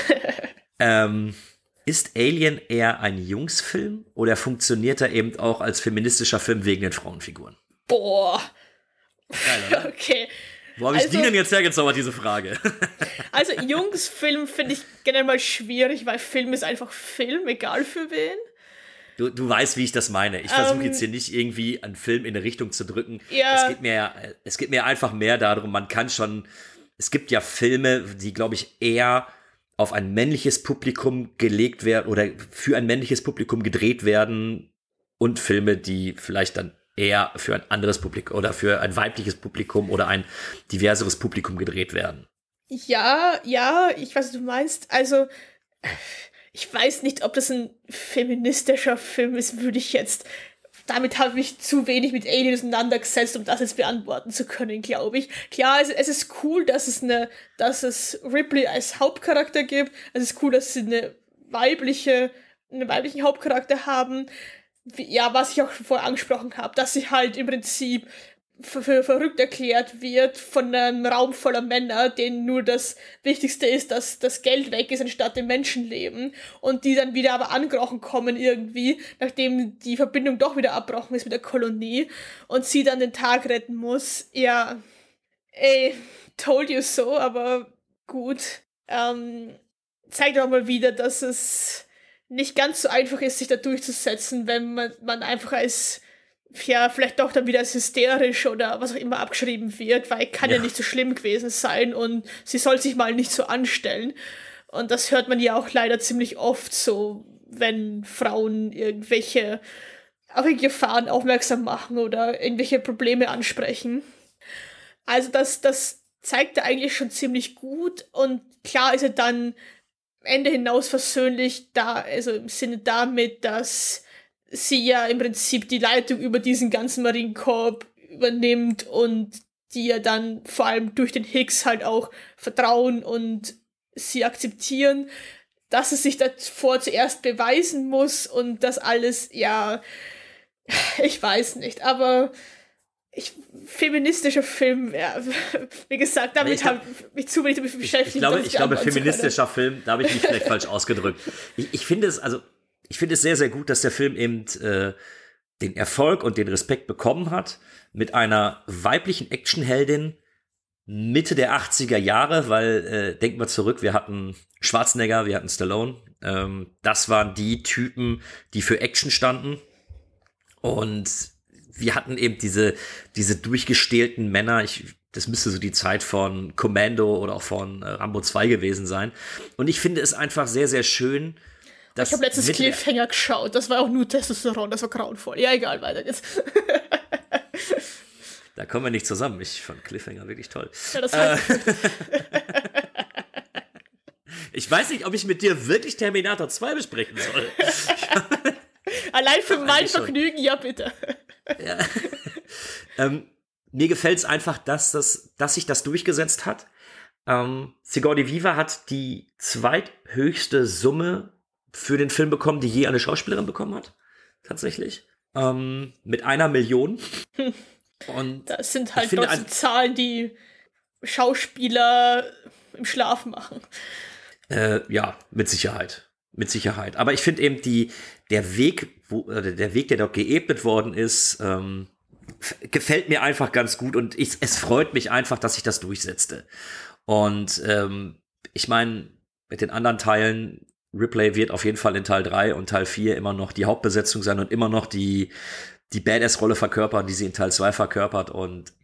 Ist Alien eher ein Jungsfilm oder funktioniert er eben auch als feministischer Film wegen den Frauenfiguren? Boah. Geil, oder? Okay. Wo habe ich die denn jetzt hergezaubert, diese Frage? Also Jungsfilm finde ich generell mal schwierig, weil Film ist einfach Film, egal für wen. Du weißt, wie ich das meine. Ich versuche jetzt hier nicht irgendwie einen Film in eine Richtung zu drücken. Ja. Es geht mir einfach mehr darum, es gibt ja Filme, die, glaube ich, eher auf ein männliches Publikum gelegt werden oder für ein männliches Publikum gedreht werden, und Filme, die vielleicht dann eher für ein anderes Publikum oder für ein weibliches Publikum oder ein diverseres Publikum gedreht werden. Ja, ich weiß, was du meinst. Also, ich weiß nicht, ob das ein feministischer Film ist, damit habe ich mich zu wenig mit Aliens auseinandergesetzt, um das jetzt beantworten zu können, glaube ich. Klar, es ist cool, dass es Ripley als Hauptcharakter gibt. Es ist cool, dass sie einen weiblichen Hauptcharakter haben. Ja, was ich auch schon vorher angesprochen habe, dass sie halt im Prinzip für verrückt erklärt wird von einem Raum voller Männer, denen nur das Wichtigste ist, dass das Geld weg ist, anstatt dem Menschenleben, und die dann wieder aber angekrochen kommen irgendwie, nachdem die Verbindung doch wieder abbrochen ist mit der Kolonie und sie dann den Tag retten muss. Ja, told you so, aber gut. Zeigt auch mal wieder, dass es nicht ganz so einfach ist, sich da durchzusetzen, wenn man einfach als vielleicht doch dann wieder als hysterisch oder was auch immer abgeschrieben wird, weil kann ja nicht so schlimm gewesen sein und sie soll sich mal nicht so anstellen. Und das hört man ja auch leider ziemlich oft so, wenn Frauen irgendwelche Gefahren aufmerksam machen oder irgendwelche Probleme ansprechen. Also das zeigt er eigentlich schon ziemlich gut, und klar ist er dann Ende hinaus versöhnlich da, also im Sinne damit, dass sie ja im Prinzip die Leitung über diesen ganzen Marinekorps übernimmt und die ja dann vor allem durch den Higgs halt auch vertrauen und sie akzeptieren, dass es sich davor zuerst beweisen muss und das alles, ja, ich weiß nicht, aber feministischer Film, ja, wie gesagt, damit habe ich mich zu wenig damit beschäftigt. Ich glaube, feministischer Film, da habe ich mich vielleicht falsch ausgedrückt. Ich finde es sehr, sehr gut, dass der Film eben den Erfolg und den Respekt bekommen hat mit einer weiblichen Actionheldin Mitte der 80er Jahre, weil, denken wir zurück, wir hatten Schwarzenegger, wir hatten Stallone. Das waren die Typen, die für Action standen. Und wir hatten eben diese durchgestählten Männer. Das müsste so die Zeit von Commando oder auch von Rambo 2 gewesen sein. Und ich finde es einfach sehr, sehr schön, dass... Ich habe letztens Cliffhanger geschaut. Das war auch nur Testosteron. Das war grauenvoll. Ja, egal, weiter geht's. Da kommen wir nicht zusammen. Ich fand Cliffhanger wirklich toll. Ja, das heißt ich weiß nicht, ob ich mit dir wirklich Terminator 2 besprechen soll. Allein für mein Vergnügen, ja bitte. Ja. Mir gefällt es einfach, dass sich das durchgesetzt hat. Sigourney Weaver hat die zweithöchste Summe für den Film bekommen, die je eine Schauspielerin bekommen hat. Tatsächlich. Mit 1 Million. Und das sind halt trotzdem Zahlen, die Schauspieler im Schlaf machen. Ja, mit Sicherheit. Mit Sicherheit. Aber ich finde eben der Weg, der dort geebnet worden ist, gefällt mir einfach ganz gut, und es freut mich einfach, dass sich das durchsetzte. Und ich meine, mit den anderen Teilen, Ripley wird auf jeden Fall in Teil 3 und Teil 4 immer noch die Hauptbesetzung sein und immer noch die Badass-Rolle verkörpern, die sie in Teil 2 verkörpert. Und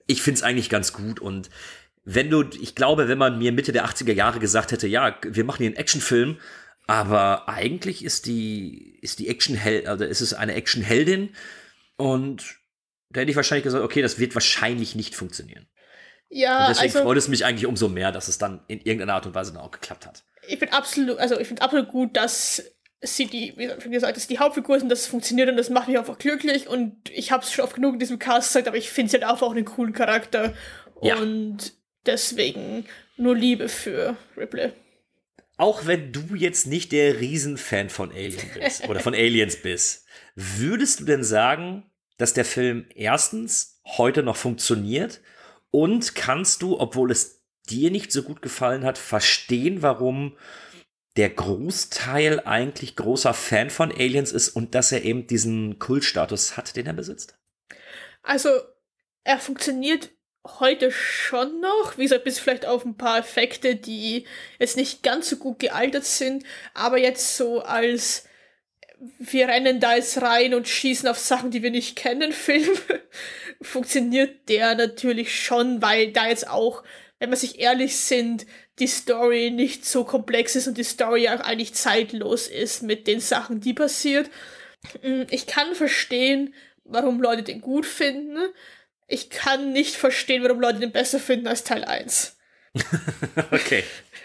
ich finde es eigentlich ganz gut. Und ich glaube, wenn man mir Mitte der 80er Jahre gesagt hätte, ja, wir machen hier einen Actionfilm, aber eigentlich ist es eine Actionheldin, und da hätte ich wahrscheinlich gesagt, okay, das wird wahrscheinlich nicht funktionieren. Ja, und deswegen freut es mich eigentlich umso mehr, dass es dann in irgendeiner Art und Weise dann auch geklappt hat. Ich finde absolut gut, dass sie wie gesagt, dass die Hauptfigur sind, dass es funktioniert, und das macht mich einfach glücklich, und ich habe es schon oft genug in diesem Cast gesagt, aber ich finde sie halt auch einen coolen Charakter, und deswegen nur Liebe für Ripley. Auch wenn du jetzt nicht der Riesenfan von Alien bist oder von Aliens bist, würdest du denn sagen, dass der Film erstens heute noch funktioniert, und kannst du, obwohl es dir nicht so gut gefallen hat, verstehen, warum der Großteil eigentlich großer Fan von Aliens ist und dass er eben diesen Kultstatus hat, den er besitzt? Also, er funktioniert heute schon noch, wie gesagt, bis vielleicht auf ein paar Effekte, die jetzt nicht ganz so gut gealtert sind, aber jetzt so als wir rennen da jetzt rein und schießen auf Sachen, die wir nicht kennen, Film, funktioniert der natürlich schon, weil da jetzt auch, wenn wir sich ehrlich sind, die Story nicht so komplex ist und die Story auch eigentlich zeitlos ist mit den Sachen, die passiert. Ich kann verstehen, warum Leute den gut finden. Ich kann nicht verstehen, warum Leute den besser finden als Teil 1. Okay.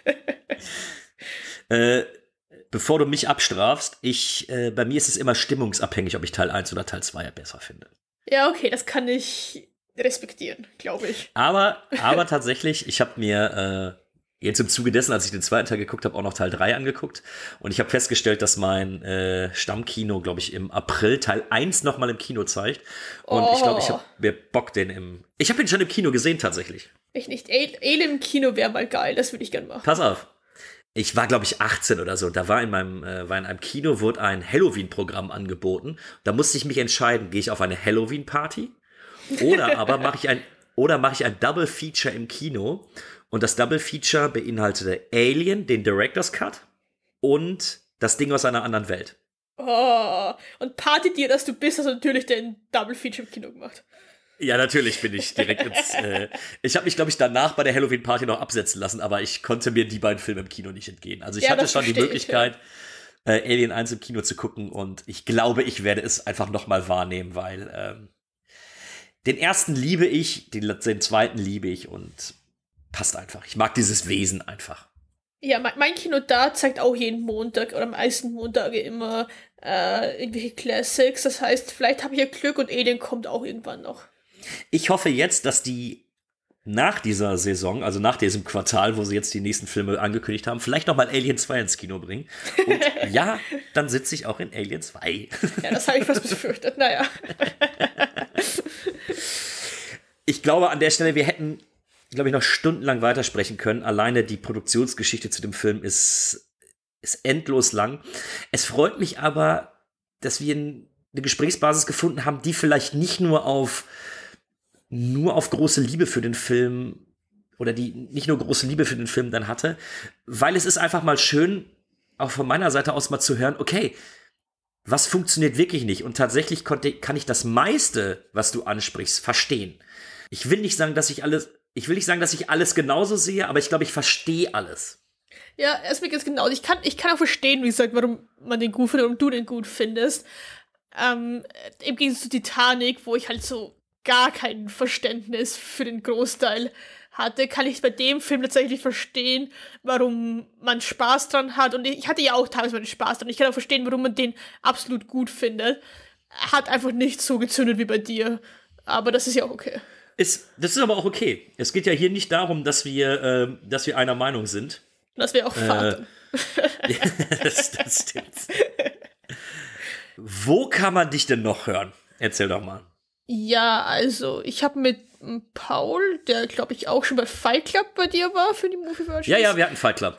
Bevor du mich abstrafst, bei mir ist es immer stimmungsabhängig, ob ich Teil 1 oder Teil 2 besser finde. Ja, okay, das kann ich respektieren, glaube ich. Aber tatsächlich, ich habe mir jetzt im Zuge dessen, als ich den zweiten Teil geguckt habe, auch noch Teil 3 angeguckt. Und ich habe festgestellt, dass mein Stammkino, glaube ich, im April Teil 1 nochmal im Kino zeigt. Und ich glaube, ich habe mir Bock, Ich habe ihn schon im Kino gesehen, tatsächlich. Ich nicht. Alien im Kino wäre mal geil, das würde ich gerne machen. Pass auf. Ich war, glaube ich, 18 oder so. Da war in einem Kino, wurde ein Halloween-Programm angeboten. Da musste ich mich entscheiden, gehe ich auf eine Halloween-Party oder mache ich ein Double Feature im Kino. Und das Double Feature beinhaltete Alien, den Director's Cut, und das Ding aus einer anderen Welt. Oh, und Party dir, dass du bist, hast du natürlich den Double Feature im Kino gemacht. Ja, natürlich bin ich direkt ich habe mich, glaube ich, danach bei der Halloween-Party noch absetzen lassen, aber ich konnte mir die beiden Filme im Kino nicht entgehen. Also ich hatte schon die Möglichkeit, Alien 1 im Kino zu gucken, und ich glaube, ich werde es einfach noch mal wahrnehmen, weil den ersten liebe ich, den zweiten liebe ich, und passt einfach. Ich mag dieses Wesen einfach. Ja, mein Kino da zeigt auch jeden Montag oder am meisten Montage immer irgendwelche Classics. Das heißt, vielleicht habe ich ja Glück und Alien kommt auch irgendwann noch. Ich hoffe jetzt, dass die nach dieser Saison, also nach diesem Quartal, wo sie jetzt die nächsten Filme angekündigt haben, vielleicht noch mal Alien 2 ins Kino bringen. Und ja, dann sitze ich auch in Alien 2. Ja, das habe ich fast befürchtet. Naja. Ich glaube, an der Stelle, wir hätten, glaube ich, noch stundenlang weitersprechen können. Alleine die Produktionsgeschichte zu dem Film ist endlos lang. Es freut mich aber, dass wir eine Gesprächsbasis gefunden haben, die vielleicht nicht nur auf große Liebe für den Film, oder die nicht nur große Liebe für den Film dann hatte, weil es ist einfach mal schön, auch von meiner Seite aus mal zu hören, okay, was funktioniert wirklich nicht? Und tatsächlich kann ich das meiste, was du ansprichst, verstehen. Ich will nicht sagen, dass ich alles genauso sehe, aber ich glaube, ich verstehe alles. Ja, es ist mir ganz genau. Ich kann auch verstehen, wie gesagt, warum man den gut findet und du den gut findest. Im Gegensatz zu Titanic, wo ich halt so gar kein Verständnis für den Großteil hatte, kann ich bei dem Film tatsächlich verstehen, warum man Spaß dran hat. Und ich hatte ja auch teilweise meinen Spaß dran. Ich kann auch verstehen, warum man den absolut gut findet. Hat einfach nicht so gezündet wie bei dir. Aber das ist ja auch okay. Das ist aber auch okay. Es geht ja hier nicht darum, dass wir einer Meinung sind. Das wäre auch Vater. Das stimmt. Wo kann man dich denn noch hören? Erzähl doch mal. Ja, also ich habe mit Paul, der glaube ich auch schon bei Fight Club bei dir war für die Movie Virgins. Ja, wir hatten Fight Club.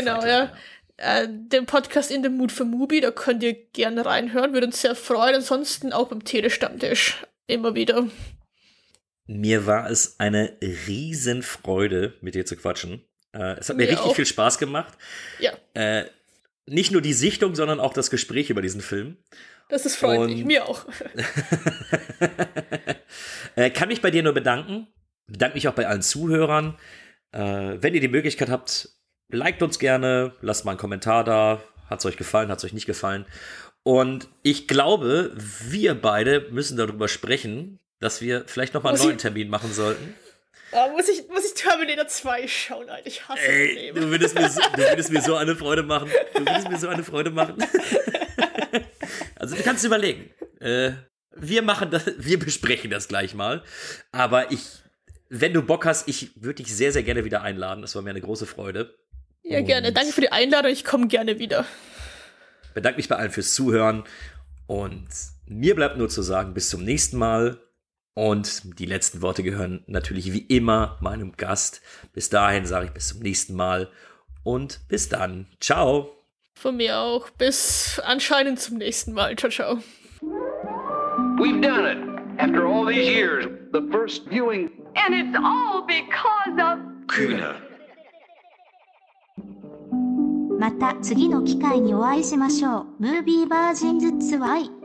Den Podcast In the Mood for Movie, da könnt ihr gerne reinhören, würde uns sehr freuen. Ansonsten auch beim Telestammtisch immer wieder. Mir war es eine Riesenfreude, mit dir zu quatschen. Es hat mir richtig viel Spaß gemacht. Ja. Nicht nur die Sichtung, sondern auch das Gespräch über diesen Film. Das ist freundlich, mir auch. Kann mich bei dir nur bedanken. bedanke mich auch bei allen Zuhörern. Wenn ihr die Möglichkeit habt, liked uns gerne, lasst mal einen Kommentar da. Hat's euch gefallen, hat's euch nicht gefallen? Und ich glaube, wir beide müssen darüber sprechen, dass wir vielleicht nochmal einen neuen Termin machen sollten. Muss ich Terminator 2 schauen, Alter? Ich hasse das Leben. Du würdest mir so eine Freude machen. Also du kannst überlegen. Wir besprechen das gleich mal. Aber wenn du Bock hast, ich würde dich sehr, sehr gerne wieder einladen. Das war mir eine große Freude. Ja, gerne. Danke für die Einladung. Ich komme gerne wieder. Bedanke mich bei allen fürs Zuhören. Und mir bleibt nur zu sagen, bis zum nächsten Mal. Und die letzten Worte gehören natürlich wie immer meinem Gast. Bis dahin sage ich bis zum nächsten Mal. Und bis dann. Ciao. Von mir auch. Bis anscheinend zum nächsten Mal. Ciao, ciao. We've done it. After all these years, the first viewing. And it's all because of Kühne. また次の機会にお会いしましょう。ムービーバージンズ2